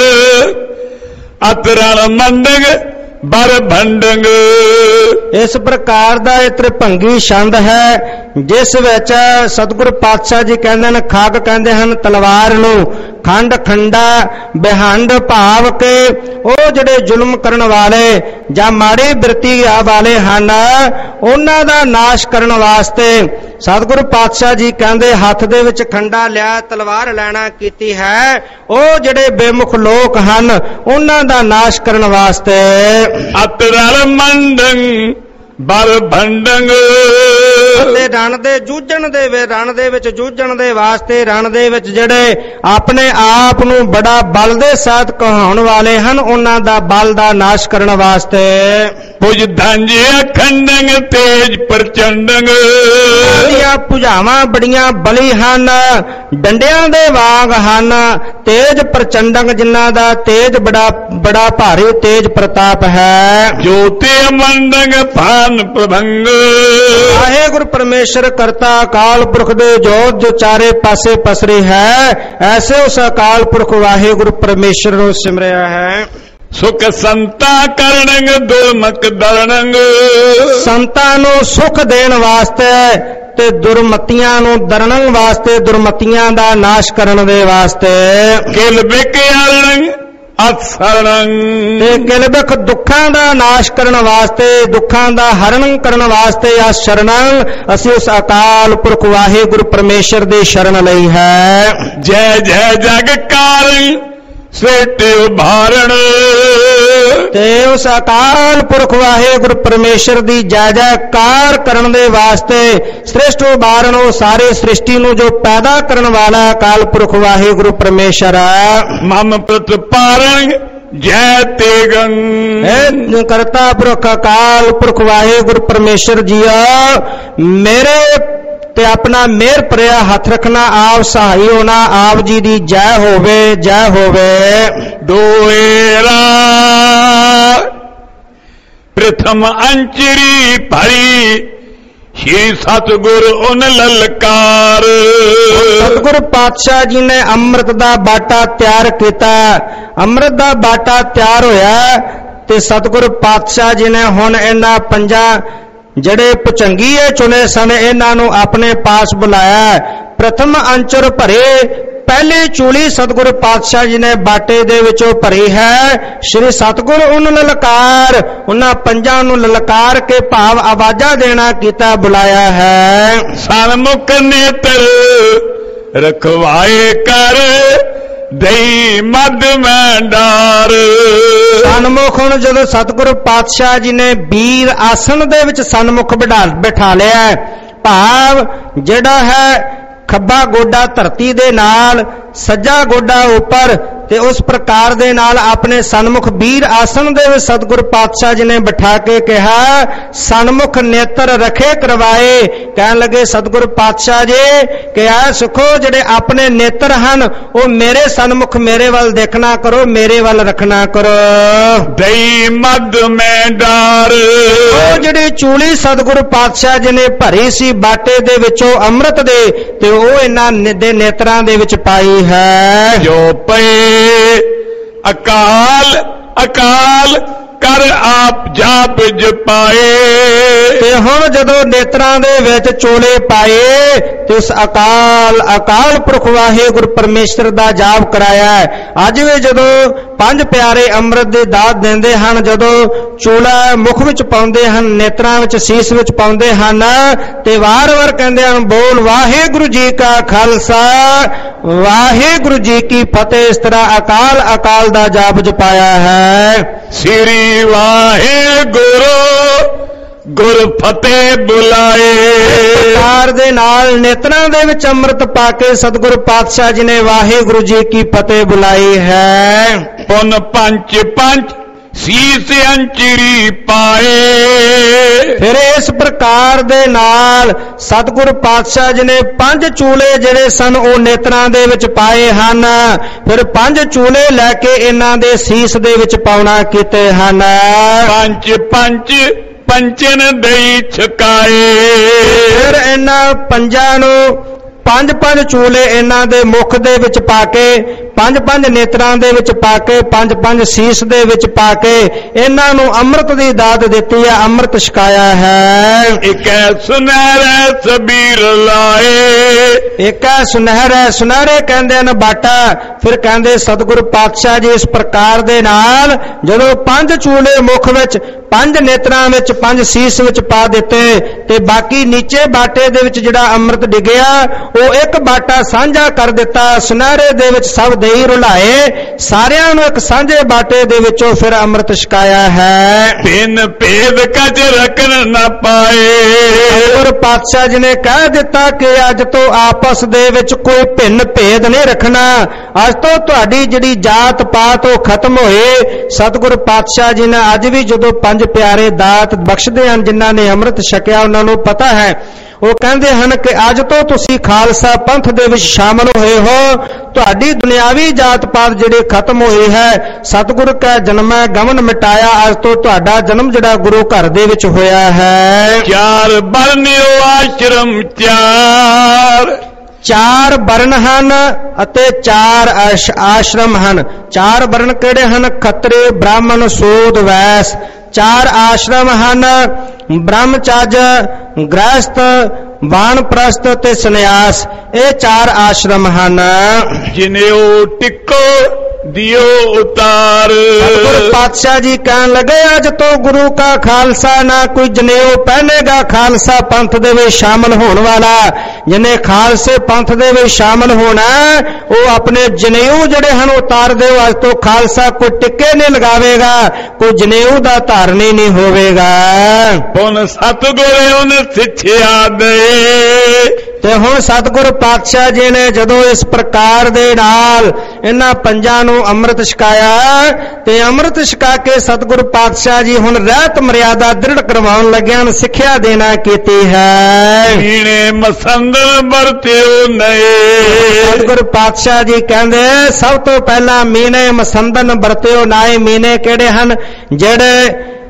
ਅਤਰਣ ਮੰਡਗ ਬਰ ਭੰਡਗ। ਇਸ ਪ੍ਰਕਾਰ ਦਾ ਇਹ ਤ੍ਰਿਭੰਗੀ ਛੰਦ ਹੈ ਜਿਸ ਵਿੱਚ ਸਤਿਗੁਰੂ ਪਾਤਸ਼ਾਹ ਜੀ ਕਹਿੰਦੇ ਨੇ, ਖੱਗ ਕਹਿੰਦੇ ਹਨ ਤਲਵਾਰ ਨੂੰ, ਖੰਡ ਖੰਡਾ ਬਿਹੰਡ ਭਾਵ ਕੇ ਉਹ ਜਿਹੜੇ ਜ਼ੁਲਮ ਕਰਨ ਵਾਲੇ ਜਾਂ ਮਾੜੀ ਬਿਰਤੀ ਵਾਲੇ ਹਨ ਉਹਨਾਂ ਦਾ ਨਾਸ਼ ਕਰਨ ਵਾਸਤੇ ਸਤਿਗੁਰੂ ਪਾਤਸ਼ਾਹ ਜੀ ਕਹਿੰਦੇ ਹੱਥ ਦੇ ਵਿੱਚ ਖੰਡਾ ਲਿਆ, ਤਲਵਾਰ ਲੈਣਾ ਕੀਤੀ ਹੈ। ਉਹ ਜਿਹੜੇ ਬੇਮੁਖ ਲੋਕ ਹਨ ਉਹਨਾਂ ਦਾ ਨਾਸ਼ ਕਰਨ ਵਾਸਤੇ। ਅਤਰਲ ਮੰਡੰ ਬਰ ਭੰਡੰਗ। ਤੇ ਰਣ ਦੇ ਜੂਝਣ ਦੇ ਵੇ ਰਣ ਦੇ ਵਿੱਚ ਜੂਝਣ ਦੇ ਵਾਸਤੇ ਰਣ ਦੇ ਵਿੱਚ ਜਿਹੜੇ ਆਪਣੇ ਆਪ ਨੂੰ ਬੜਾ ਬਲ ਦੇ ਸਾਥ ਕਹਾਉਣ ਵਾਲੇ ਹਨ ਉਹਨਾਂ ਦਾ ਬਲ ਦਾ ਨਾਸ਼ ਕਰਨ ਵਾਸਤੇ। ਭੁਜ ਧੰਜੇ ਅਖੰਡੰਗ ਤੇਜ ਪ੍ਰਚੰਡੰਗ। ਦੀਆਂ ਭੁਜਾਵਾਂ ਬੜੀਆਂ ਬਲੀ ਹਨ, ਡੰਡਿਆਂ ਦੇ ਵਾਂਗ ਹਨ, ਤੇਜ ਪ੍ਰਚੰਡੰਗ ਜਿਨ੍ਹਾਂ ਦਾ ਤੇਜ ਬੜਾ ਬੜਾ ਭਾਰੀ ਤੇਜ ਪ੍ਰਤਾਪ ਹੈ। ਜੋਤੇ ਮੰਡੰਗ ਭਾਨ ਪ੍ਰਭੰਗ। ਵਾਹਿਗੁਰੂ ਪਰਮੇਸ਼ਰ ਕਰਤਾ ਅਕਾਲ ਪੁਰਖ ਦੇ ਜੋਤ ਜੋ ਚਾਰੇ ਪਾਸੇ ਪਸਰੀ ਹੈ, ਐਸੇ ਉਸ ਅਕਾਲ ਪੁਰਖ ਵਾਹਿਗੁਰੂ ਪਰਮੇਸ਼ਰ ਨੂੰ ਸਿਮਰਿਆ ਹੈ। ਸੁਖ ਸੰਤਾ ਕਰਨੰਗ ਦੁਰਮਕ ਦਰਨੰਗ। ਸੰਤਾਂ ਨੂੰ ਸੁਖ ਦੇਣ ਵਾਸਤੇ ਤੇ ਦੁਰਮਤੀਆਂ ਨੂੰ ਦਰਨੰ ਵਾਸਤੇ, ਦੁਰਮਤੀਆਂ ਦਾ ਨਾਸ਼ ਕਰਨ ਦੇ ਵਾਸਤੇ। ਕਿਲ ਬਿਕਿਆਲੰਗ ਅਸਰਣੰ। ਤੇ ਕਿਲਬਖ ਦੁੱਖਾਂ ਦਾ ਨਾਸ਼ ਕਰਨ ਵਾਸਤੇ, ਦੁੱਖਾਂ ਦਾ ਹਰਨ ਕਰਨ ਵਾਸਤੇ ਆ ਸ਼ਰਣੰ ਅਸੀਂ ਉਸ ਅਕਾਲ ਪੁਰਖ ਵਾਹਿਗੁਰੂ ਪਰਮੇਸ਼ਰ ਦੀ ਸ਼ਰਨ ਲਈ ਹੈ। ਜੈ ਜੈ ਜਗ ਕਾਰਨ ਸੇਟੇ ਉਭਾਰਣ। ਤੇ ਉਸ ਅਕਾਲ ਪੁਰਖ ਵਾਹਿਗੁਰੂ ਪਰਮੇਸ਼ਰ ਦੀ ਜੈ ਜੈਕਾਰ ਕਰਨ ਦੇ ਵਾਸਤੇ ਸ੍ਰਿਸ਼ਟ ਉਭਾਰਨ ਉਹ ਸਾਰੇ ਸ੍ਰਿਸ਼ਟੀ ਨੂੰ ਜੋ ਪੈਦਾ ਕਰਨ ਵਾਲਾ ਅਕਾਲ ਪੁਰਖ ਵਾਹਿਗੁਰੂ ਪਰਮੇਸ਼ਰ ਹੈ। ਮਮ ਪ੍ਰਤਪਾਰੰ ਜੈ ਤੇਗੰ। ਇਹ ਕਰਤਾ ਪੁਰਖ ਅਕਾਲ ਪੁਰਖ ਵਾਹਿਗੁਰੂ ਪਰਮੇਸ਼ਰ ਜੀਓ ਮੇਰੇ ਤੇ ਆਪਣਾ ਮਿਹਰ ਭਰਿਆ ਹੱਥ ਰੱਖਣਾ, ਆਪ ਸਹਾਈ ਹੋਣਾ, ਆਪ ਜੀ ਦੀ ਜੈ ਹੋਵੇ ਜੈ ਹੋਵੇ। ਦੋਏਰਾ ਪ੍ਰਥਮ ਅੰਚਰੀ ਭਰੀ ਸ਼੍ਰੀ ਸਤਿਗੁਰ ਉਨ ਲਲਕਾਰ। ਸਤਿਗੁਰੂ ਪਾਤਸ਼ਾਹ ਜੀ ਨੇ ਅੰਮ੍ਰਿਤ ਦਾ ਬਾਟਾ ਤਿਆਰ ਕੀਤਾ, ਅੰਮ੍ਰਿਤ ਦਾ ਬਾਟਾ ਤਿਆਰ ਹੋਇਆ ਤੇ ਸਤਿਗੁਰੂ ਪਾਤਸ਼ਾਹ ਜੀ ਨੇ ਹੁਣ ਇਹਨਾਂ ਪੰਜਾਂ ਜਿਹੜੇ ਭੁਜੰਗੀਏ ਚੁਣੇ ਸਨ ਇਹਨਾਂ ਨੂੰ ਆਪਣੇ ਪਾਸ ਬੁਲਾਇਆ। ਪ੍ਰਥਮ ਅੰਚਰ ਭਰੇ ਪਹਿਲੀ ਚੂਲੀ ਸਤਿਗੁਰੂ ਪਾਤਸ਼ਾਹ ਜੀ ਨੇ ਬਾਟੇ ਦੇ ਵਿੱਚੋਂ ਭਰੀ ਹੈ। ਸ੍ਰੀ ਸਤਿਗੁਰ ਉਹਨੂੰ ਲਲਕਾਰ, ਉਹਨਾਂ ਪੰਜਾਂ ਨੂੰ ਲਲਕਾਰ ਕੇ ਭਾਵ ਆਵਾਜ਼ਾਂ ਦੇਣਾ ਕੀਤਾ, ਬੁਲਾਇਆ ਹੈ। ਸਨਮੁਖ ਨੇਤਰ ਰਖਵਾਏ ਕਰ ਦਈ ਮਦ ਮੈਂ ਡਾਰ। ਸਨਮੁਖ ਹੁਣ ਜਦੋਂ ਸਤਿਗੁਰੂ ਪਾਤਸ਼ਾਹ ਜੀ ਨੇ ਵੀਰ ਆਸਣ ਦੇ ਵਿੱਚ ਸਨਮੁਖ ਬਿਠਾ ਬਿਠਾ ਲਿਆ, ਭਾਵ ਜਿਹੜਾ ਹੈ ਖੱਬਾ ਗੋਡਾ ਧਰਤੀ ਦੇ ਨਾਲ, ਸੱਜਾ ਗੋਡਾ ਉੱਪਰ, ਤੇ ਉਸ ਪ੍ਰਕਾਰ ਦੇ ਨਾਲ ਆਪਣੇ ਸਨਮੁਖ ਵੀਰ ਆਸਣ ਦੇ ਵਿੱਚ ਸਤਿਗੁਰੂ ਪਾਤਸ਼ਾਹ ਜੀ ਨੇ ਬਿਠਾ ਕੇ ਕਿਹਾ, ਸਨਮੁਖ ਨੇਤਰ ਰਖੇ ਕਰਵਾਏ। ਕਹਿਣ ਲੱਗੇ ਸਤਿਗੁਰੂ ਪਾਤਸ਼ਾਹ ਜੀ ਕਿ ਆ ਸੁਖੋ ਜਿਹੜੇ ਆਪਣੇ ਨੇਤਰ ਹਨ ਉਹ ਮੇਰੇ ਸਨਮੁਖ ਮੇਰੇ ਵੱਲ ਦੇਖਣਾ ਕਰੋ, ਮੇਰੇ ਵੱਲ ਰੱਖਣਾ ਕਰੋ। ਦਈ ਮਦ ਮੈਂ ਡਾਰ। ਉਹ ਜਿਹੜੀ ਚੂਲੀ ਸਤਿਗੁਰੂ ਪਾਤਸ਼ਾਹ ਜੀ ਨੇ ਭਰੀ ਸੀ ਬਾਟੇ ਦੇ ਵਿੱਚੋਂ ਅੰਮ੍ਰਿਤ ਦੇ, ਤੇ ਉਹ ਇਹਨਾਂ ਦੇ ਨੇਤਰਾਂ ਦੇ ਵਿੱਚ ਪਾਈ ਹੈ। ਜੋ ਪਏ ਅਕਾਲ ਅਕਾਲ ਕਰ ਆਪ ਜਾਪ ਜਪਾਏ। ਤੇ ਹੁਣ ਜਦੋਂ ਨੇਤਰਾਂ ਦੇ ਵਿੱਚ ਚੋਲੇ ਪਾਏ ਤੇ ਉਸ ਅਕਾਲ ਅਕਾਲ ਪੁਰਖ ਵਾਹਿਗੁਰੂ ਪਰਮੇਸ਼ਰ ਦਾ ਜਾਪ ਕਰਾਇਆ। ਅੱਜ ਵੀ ਜਦੋਂ ਪੰਜ ਪਿਆਰੇ ਅੰਮ੍ਰਿਤ ਦੀ ਦਾਤ ਦਿੰਦੇ ਹਨ, ਜਦੋਂ ਚੋਲਾ ਮੁਖ ਵਿੱਚ ਪਾਉਂਦੇ ਹਨ, ਨੇਤਰਾਂ ਵਿੱਚ ਸੀਸ ਵਿੱਚ ਪਾਉਂਦੇ ਹਨ, ਤੇ ਵਾਰ-ਵਾਰ ਕਹਿੰਦੇ ਹਨ ਬੋਲ ਵਾਹਿਗੁਰੂ ਜੀ ਕਾ ਖਾਲਸਾ ਵਾਹਿਗੁਰੂ ਜੀ ਕੀ ਫਤਿਹ। ਇਸ ਤਰ੍ਹਾਂ ਅਕਾਲ ਅਕਾਲ ਦਾ ਜਾਪ ਜਪਾਇਆ ਹੈ। ਸ੍ਰੀ ਵਾਹਿਗੁਰੂ ਗੁਰ ਫਤਿਹ ਬੁਲਾਏ। ਪ੍ਰਕਾਰ ਦੇ ਨਾਲ ਨੇਤਰਾਂ ਦੇ ਵਿੱਚ ਅੰਮ੍ਰਿਤ ਪਾ ਕੇ ਸਤਿਗੁਰੂ ਪਾਤਸ਼ਾਹ ਜੀ ਨੇ ਵਾਹਿਗੁਰੂ ਜੀ ਕੀ ਫਤਿਹ ਬੁਲਾਈ ਹੈ। ਪੁਨ ਪੰਚ ਪੰਚ ਸੀਸ ਅੰਚਰੀ ਪਾਏ। ਫਿਰ ਇਸ ਪ੍ਰਕਾਰ ਦੇ ਨਾਲ ਸਤਿਗੁਰੂ ਪਾਤਸ਼ਾਹ ਜੀ ਨੇ ਪੰਜ ਚੂਲੇ ਜਿਹੜੇ ਸਨ ਉਹ ਨੇਤਰਾਂ ਦੇ ਵਿੱਚ ਪਾਏ ਹਨ। ਫਿਰ ਪੰਜ ਚੂਲੇ ਲੈ ਕੇ ਇਹਨਾਂ ਦੇ ਸੀਸ ਦੇ ਵਿੱਚ ਪਾਉਣਾ ਕੀਤੇ ਹਨ। ਪੰਜ ਪੰਜ ਪੰਚਨ ਦਈ ਛਕਾਏ। ਫਿਰ ਇਹਨਾਂ ਪੰਜਾਂ ਨੂੰ ਪੰਜ ਪੰਜ ਚੂਲੇ ਇਹਨਾਂ ਦੇ ਮੁਖ ਦੇ ਵਿੱਚ ਪਾ ਕੇ, ਪੰਜ ਪੰਜ ਨੇਤਰਾਂ ਦੇ ਵਿੱਚ ਪਾ ਕੇ, ਪੰਜ ਪੰਜ ਸੀਸ ਦੇ ਵਿੱਚ ਪਾ ਕੇ ਇਹਨਾਂ ਨੂੰ ਅੰਮ੍ਰਿਤ ਦੀ ਦਾਤ ਦਿੱਤੀ ਹੈ, ਅੰਮ੍ਰਿਤ ਛਕਾਇਆ ਹੈ। ਇੱਕ ਸੁਨਹਿਰੇ ਸਬੀਰ ਲਾਏ। ਇੱਕ ਸੁਨਹਿਰਾ ਸੁਨਹਿਰੇ ਕਹਿੰਦੇ ਨੇ ਬਾਟਾ। ਫਿਰ ਕਹਿੰਦੇ ਸਤਿਗੁਰੂ ਪਾਤਸ਼ਾਹ ਜੀ ਇਸ ਪ੍ਰਕਾਰ ਦੇ ਨਾਲ ਜਦੋਂ ਪੰਜ ਚੂਲੇ ਮੁਖ ਵਿੱਚ, ਪੰਜ ਨੇਤਰਾਂ ਵਿੱਚ, ਪੰਜ ਸੀਸ ਵਿੱਚ ਪਾ ਦਿੱਤੇ, ਤੇ ਬਾਕੀ ਨੀਚੇ ਬਾਟੇ ਦੇ ਵਿੱਚ ਜਿਹੜਾ ਅੰਮ੍ਰਿਤ ਡਿੱਗਿਆ ਉਹ ਇੱਕ ਬਾਟਾ ਸਾਂਝਾ ਕਰ ਦਿੱਤਾ। ਸੁਨਹਿਰੇ ਦੇ ਵਿੱਚ ਸਭ ਦੇਈ ਰੁਲਾਏ, ਸਾਰਿਆਂ ਨੂੰ ਇੱਕ ਸਾਂਝੇ ਬਾਟੇ ਦੇ ਵਿੱਚੋਂ ਫਿਰ ਅੰਮ੍ਰਿਤ ਛਕਾਇਆ ਹੈ। ਤਿੰਨ ਭੇਦ ਕਜ ਰਖਣ ਨਾ ਪਾਏ। ਸਤਿਗੁਰੂ ਪਾਤਸ਼ਾਹ ਜੀ ਨੇ ਕਹਿ ਦਿੱਤਾ ਕਿ ਅੱਜ ਤੋਂ ਆਪਸ ਦੇ ਵਿੱਚ ਕੋਈ ਭਿੰਨ ਭੇਦ ਨਹੀਂ ਰੱਖਣਾ। ਅੱਜ ਤੋਂ ਤੁਹਾਡੀ ਜਿਹੜੀ ਜਾਤ ਪਾਤ ਉਹ ਖਤਮ ਹੋਏ। ਸਤਿਗੁਰੂ ਪਾਤਸ਼ਾਹ ਜੀ ਨੇ ਅੱਜ ਵੀ ਜਦੋਂ ਪੰਜ ਪਿਆਰੇ ਦਾਤ ਬਖਸ਼ਦੇ ਹਨ, ਜਿਨ੍ਹਾਂ ਨੇ ਅੰਮ੍ਰਿਤ ਛਕਿਆ ਉਹਨਾਂ ਨੂੰ ਪਤਾ ਹੈ, ਉਹ ਕਹਿੰਦੇ ਹਨ ਕਿ ਅੱਜ ਤੋਂ ਤੁਸੀਂ ਖਾਲਸਾ ਪੰਥ ਦੇ ਵਿੱਚ ਸ਼ਾਮਲ ਹੋਏ ਹੋ, ਤੁਹਾਡੀ ਦੁਨਿਆਵੀ ਜਾਤ ਪਾਤ ਜਿਹੜੀ ਖਤਮ ਹੋਈ ਹੈ। ਸਤਿਗੁਰੂ ਕਾ ਜਨਮੈ ਗਮਨ ਮਿਟਾਇਆ। ਅੱਜ ਤੋਂ ਤੁਹਾਡਾ ਜਨਮ ਜਿਹੜਾ ਗੁਰੂ ਘਰ ਦੇ ਵਿੱਚ ਹੋਇਆ ਹੈ। ਚਾਰ ਬਰਨਿਓ ਆਸ਼ਰਮ ਚਾਰ। ਚਾਰ ਵਰਨ ਹਨ ਅਤੇ ਚਾਰ ਆਸ਼ਰਮ ਹਨ। ਚਾਰ ਵਰਨ ਕਿਹੜੇ ਹਨ? ਖੱਤਰੀ, ਬ੍ਰਾਹਮਣ, ਸੂਦ, ਵੈਸ। ਚਾਰ ਆਸ਼ਰਮ ਹਨ ਬ੍ਰਹਮਚਰਜ, ਗ੍ਰਹਸਥ, ਵਾਨਪ੍ਰਸਥ ਤੇ ਸੰਨਿਆਸ। ਇਹ ਚਾਰ ਆਸ਼ਰਮ ਹਨ। ਜਿਨਿਓ ਟਿੱਕੋ ਦਿਓ ਉਤਾਰ। ਸਤਿਗੁਰੂ ਪਾਤਸ਼ਾਹ ਜੀ ਕਹਿਣ ਲੱਗੇ ਅੱਜ ਤੋਂ ਗੁਰੂ ਕਾ ਖਾਲਸਾ ਨਾ ਕੋਈ ਜਨੇਊ ਪਹਿਨੇਗਾ ਖਾਲਸਾ ਪੰਥ ਦੇ ਵਿੱਚ ਸ਼ਾਮਲ ਹੋਣ ਵਾਲਾ। ਜਿਹਨੇ ਖਾਲਸੇ ਪੰਥ ਦੇ ਵਿੱਚ ਸ਼ਾਮਲ ਹੋਣਾ ਉਹ ਆਪਣੇ ਜਨੇਊ ਜਿਹੜੇ ਹਨ ਉਤਾਰ ਦਿਓ। ਅੱਜ ਤੋਂ ਖਾਲਸਾ ਕੋਈ ਟਿੱਕੇ ਨਹੀਂ ਲਗਾਵੇਗਾ, ਕੋਈ ਜਨੇਊ ਦਾ ਧਾਰਨੀ ਨਹੀਂ ਹੋਵੇਗਾ। ਹੁਣ ਸਤਿਗੁਰੂ ਉਹਨੇ ਸਿੱਖਿਆ ਦੇ। ਤੇ ਹੁਣ ਸਤਿਗੁਰੂ ਪਾਤਸ਼ਾਹ ਜੀ ਨੇ ਜਦੋਂ ਇਸ ਪ੍ਰਕਾਰ ਦੇ ਨਾਲ ਇਹਨਾਂ ਪੰਜਾਂ ਨੂੰ ਅੰਮ੍ਰਿਤ ਛਕਾਇਆ, ਤੇ ਅੰਮ੍ਰਿਤ ਛਕਾ ਕੇ ਸਤਿਗੁਰੂ ਪਾਤਸ਼ਾਹ ਜੀ ਹੁਣ ਰਹਿਤ ਮਰਿਆਦਾ ਦ੍ਰਿੜ ਕਰਵਾਉਣ ਲੱਗਿਆ ਹਨ, ਸਿੱਖਿਆ ਦੇਣਾ ਕੀਤੀ ਹੈ। ਮੀਣੇ ਮਸੰਦਨ ਵਰਤਿਓ ਨਏ। ਸਤਿਗੁਰੂ ਪਾਤਸ਼ਾਹ ਜੀ ਕਹਿੰਦੇ ਸਭ ਤੋਂ ਪਹਿਲਾਂ ਮੀਨੇ ਮਸੰਦਨ ਵਰਤਿਓ ਨਾਏ। ਮੀਨੇ ਕਿਹੜੇ ਹਨ? ਜਿਹੜੇ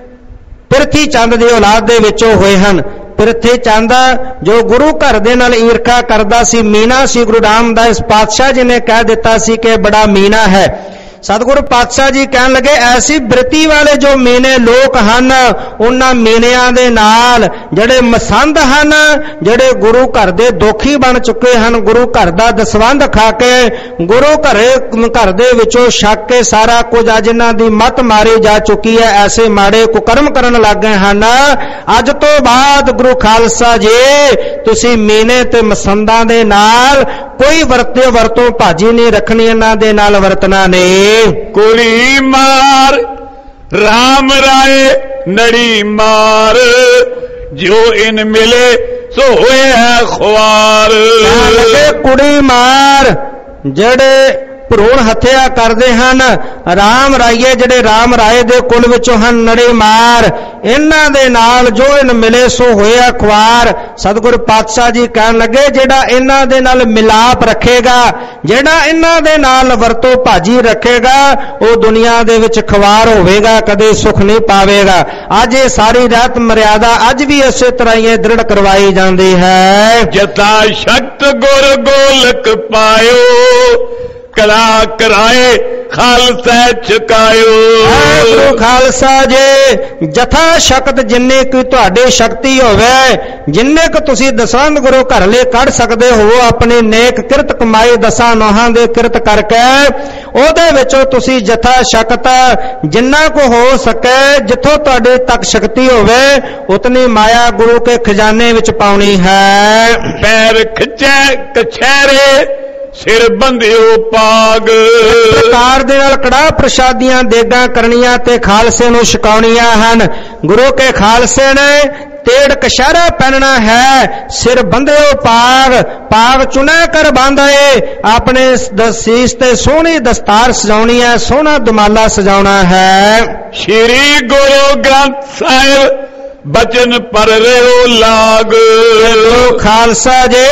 ਪ੍ਰਿਥੀ ਚੰਦ ਦੀ ਔਲਾਦ ਦੇ ਵਿੱਚੋਂ ਹੋਏ ਹਨ। ਪ੍ਰਿਥੀ ਚੰਦ ਜੋ ਗੁਰੂ ਘਰ ਦੇ ਨਾਲ ਈਰਖਾ ਕਰਦਾ ਸੀ, ਮੀਨਾ ਸੀ। ਗੁਰੂ ਰਾਮਦਾਸ ਪਾਤਸ਼ਾਹ ਜੀ ਨੇ ਕਹਿ ਦਿੱਤਾ ਸੀ ਕਿ ਬੜਾ ਮੀਨਾ ਹੈ। सतगुरु पातशाह जी कहन लगे ऐसी बिरती वाले जो मीने लोग हन उन्हां मीनियां दे नाल ਜਿਹੜੇ ਮਸੰਦ ਹਨ ਜਿਹੜੇ ਗੁਰੂ ਘਰ ਦੇ ਦੋਖੀ ਬਣ ਚੁੱਕੇ ਹਨ ਗੁਰੂ ਘਰ ਦਾ ਦਸਵੰਧ ਖਾ ਕੇ ਗੁਰੂ ਘਰੇ ਘਰ ਦੇ ਵਿੱਚੋਂ ਛੱਕ ਕੇ ਸਾਰਾ ਕੁਝ ਅੱਜ ਇਹਨਾਂ ਦੀ ਮੱਤ ਮਾਰੀ ਜਾ ਚੁੱਕੀ ਹੈ ਐਸੇ ਮਾੜੇ ਕੁਕਰਮ ਕਰਨ ਲੱਗ ਗਏ ਹਨ ਅੱਜ ਤੋਂ ਬਾਅਦ ਗੁਰੂ ਖਾਲਸਾ ਜੀ ਤੁਸੀਂ ਮੀਨੇ ਤੇ ਮਸੰਦਾਂ ਦੇ ਨਾਲ ਕੋਈ ਵਰਤੇ ਵਰਤੋਂ ਭਾਜੀ ਨਹੀਂ ਰੱਖਣੀ ਇਹਨਾਂ ਦੇ ਨਾਲ ਵਰਤਣਾ ਨਹੀਂ ਕੁੜੀ ਮਾਰ ਰਾਮ ਰਾਏ ਨੜੀ ਮਾਰ जो इन मिले सो होया ख्वार लगे कुड़ी मार जड़े ਭਰੂਣ ਹੱਤਿਆ ਕਰਦੇ ਹਨ ਰਾਮ ਰਾਈਏ ਜਿਹੜੇ ਰਾਮ ਰਾਏ ਦੇ ਕੁਲ ਵਿੱਚੋਂ ਹਨ ਨੜੇ ਮਾਰ ਇਹਨਾਂ ਦੇ ਨਾਲ ਜੋ ਇਨ ਮਿਲੇ ਸੋ ਹੋਇਆ ਖੁਆਰ ਸਤਿਗੁਰ ਪਾਤਸ਼ਾਹ ਜੀ ਕਹਿਣ ਲੱਗੇ ਜਿਹੜਾ ਇਹਨਾਂ ਦੇ ਨਾਲ ਮਿਲਾਪ ਰੱਖੇਗਾ ਜਿਹੜਾ ਇਹਨਾਂ ਦੇ ਨਾਲ ਵਰਤੋਂ ਭਾਜੀ ਰੱਖੇਗਾ ਉਹ ਦੁਨੀਆ ਦੇ ਵਿੱਚ ਖੁਆਰ ਹੋਵੇਗਾ ਕਦੇ ਸੁਖ ਨਹੀਂ ਪਾਵੇਗਾ ਅੱਜ ਇਹ ਸਾਰੀ ਰਹਿਤ ਮਰਿਆਦਾ ਅੱਜ ਵੀ ਇਸੇ ਤਰ੍ਹਾਂ ਹੀ ਦ੍ਰਿੜ ਕਰਵਾਈ ਜਾਂਦੀ ਹੈ ਜਤਾ ਸ਼ਕਤ ਗੁਰ ਗੋਲਕ ਪਾਇਓ कला कराए खालसा चुकायो गुरु खालसा जी जथा शक्त जिन्ने की तुहाडी शक्ति होवे जिन्ने को तुसी दसवंध गुरु घर ले कढ़ सकदे हो अपनी नेक किरत कमाई दसां नोहां दे किरत करके ओदे विचों तुसी जथा शक्त जिन्ना को हो सके जिथों तुहाडी तक शक्ति होवे उतनी माया गुरु के खजाने विच पाउणी है पैर खिचे कछेरे सिर बंधियो पाग प्रकार दे नाल कड़ा प्रसादियां देगां करनियां ते खालसे नूं छकाउणियां हन गुरु के खालसे ने तेड़ कशहरा पहनना है सिर बंधियो पाग पाग चुना कर बांधाए अपने शीश ते सोहनी दस्तार सजाउणी है सोहना दुमाला सजाउणा है श्री गुरु ग्रंथ साहिब बचन पर रहो लाग गुरु खालसा जी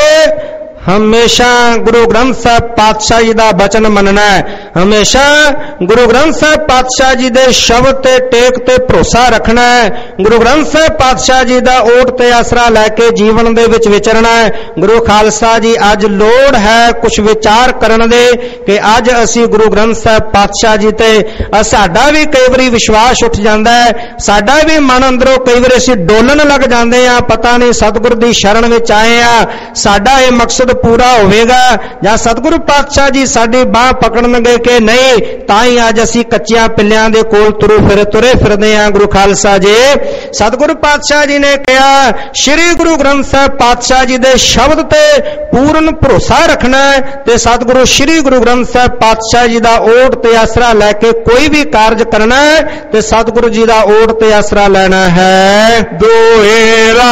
हमेशा गुरु ग्रंथ साहब पातशाह जी दा बचन मनना है हमेशा गुरु ग्रंथ साहब पातशाह जी दे शब्द ते टेक ते भरोसा रखना है गुरु ग्रंथ साहब पातशाह जी दा ओट ते आसरा लैके जीवन दे विच विचरना है गुरु खालसा जी अज लोड़ है कुछ विचार करन दे कि अज असी गुरु ग्रंथ साहब पातशाह जी ते साडा भी कई बारी विश्वास उठ जांदा है साडा भी मन अंदरों कई बारी असी डोलन लग जांदे आ पता नहीं सतगुर दी शरण विच आए आ साडा ये मकसद पूरा होवेगा या सतगुरु पातशाह जी साडी बाह पकड़नगे कि नहीं ताई अज असी कच्चियां पिल्लियां दे कोल तुरे फिर तुरे फिरदे आ गुरु खालसा जी सतगुरु पातशाह जी ने कहा श्री गुरु ग्रंथ साहब पातशाह जी दे शब्द ते पूर्ण भरोसा रखना है ते सतगुरु श्री गुरु ग्रंथ साहब पातशाह जी दा ओट ते आसरा लैके कोई भी कार्य करना है ते सतगुरु जी दा ओट ते आसरा लेना है दोहेरा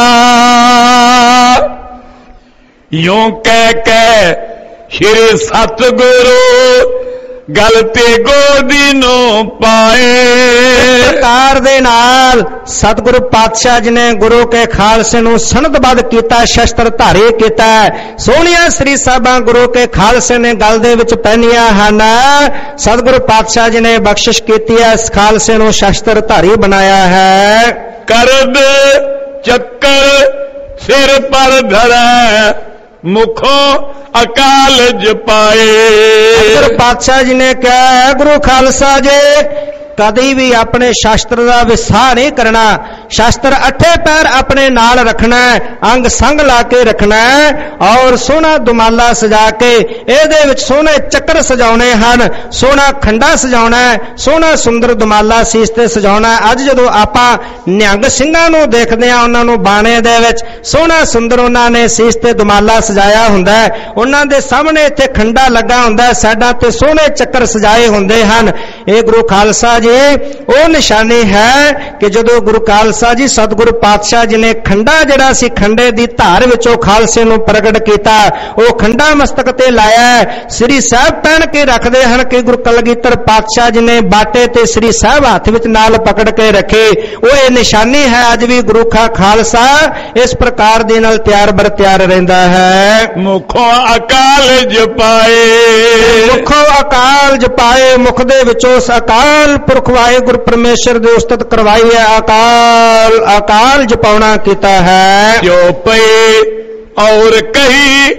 यूं कह के श्री सतगुरु गलते गोदी नो पाए प्रकार दे नाल सतगुरु पातशाह जी ने गुरु के खालसे नूं सनदबद्ध कीता शस्त्र धारी कीता सोहणियां श्री साहिबां गुरु के खालसे ने गल दे विच पहनियां हन सतगुरु पातशाह जी ने बख्शिश कीती है इस खालसे नूं शस्त्र धारी बनाया है करद चक्कर सिर पर धरै मुखों अकाल जपाए गुरु पातशाह जी ने कहा गुरु खालसा जी कदी भी अपने शास्त्र का विसाह नहीं करना शास्त्र अठे पैर अपने नाल रखना है अंग संग ला के रखना है और सोना दुमाला सजा के एदे विच सोने चक्कर सजाने हैं सोना खंडा सजाना है सोना सुंदर दुमाला सीस ते सजाना है अज जदों आपां निहंग सिंघां नूं देखदे आ उन्हां नूं बाणे दे विच सोना सुंदर उन्हां ने सीस ते दुमाला सजाया हुंदा है उन्हां दे सामने इत्थे खंडा लगा हुंदा है साइडां ते सोने चक्कर सजाए हुंदे हन इह गुरु खालसा वो निशानी है कि जदों गुरु खालसा जी सतगुरु पातशाह जी ने खंडा जिहड़ा सी खंडे दी धार विचों खालसे नूं प्रगट कीता वो खंडा मस्तक ते लाया श्री साहब पहन के रखदे हन कि गुरु कलगीधर पातशाह जी ने बाटे ते श्री साहब हाथ विच नाल पकड़ के रखे वो ये निशानी है अज भी गुरु खा खालसा इस प्रकार दे नाल तैयार बर तैयार रहिंदा है मुखों अकाल जपाए मुखों अकाल जपाए मुख दे विचों अकाल पुरख वाहे गुरु परमेश्वर दे उस्तत करवाई है अकाल अकाल जपाउणा कीता है जो पे और कही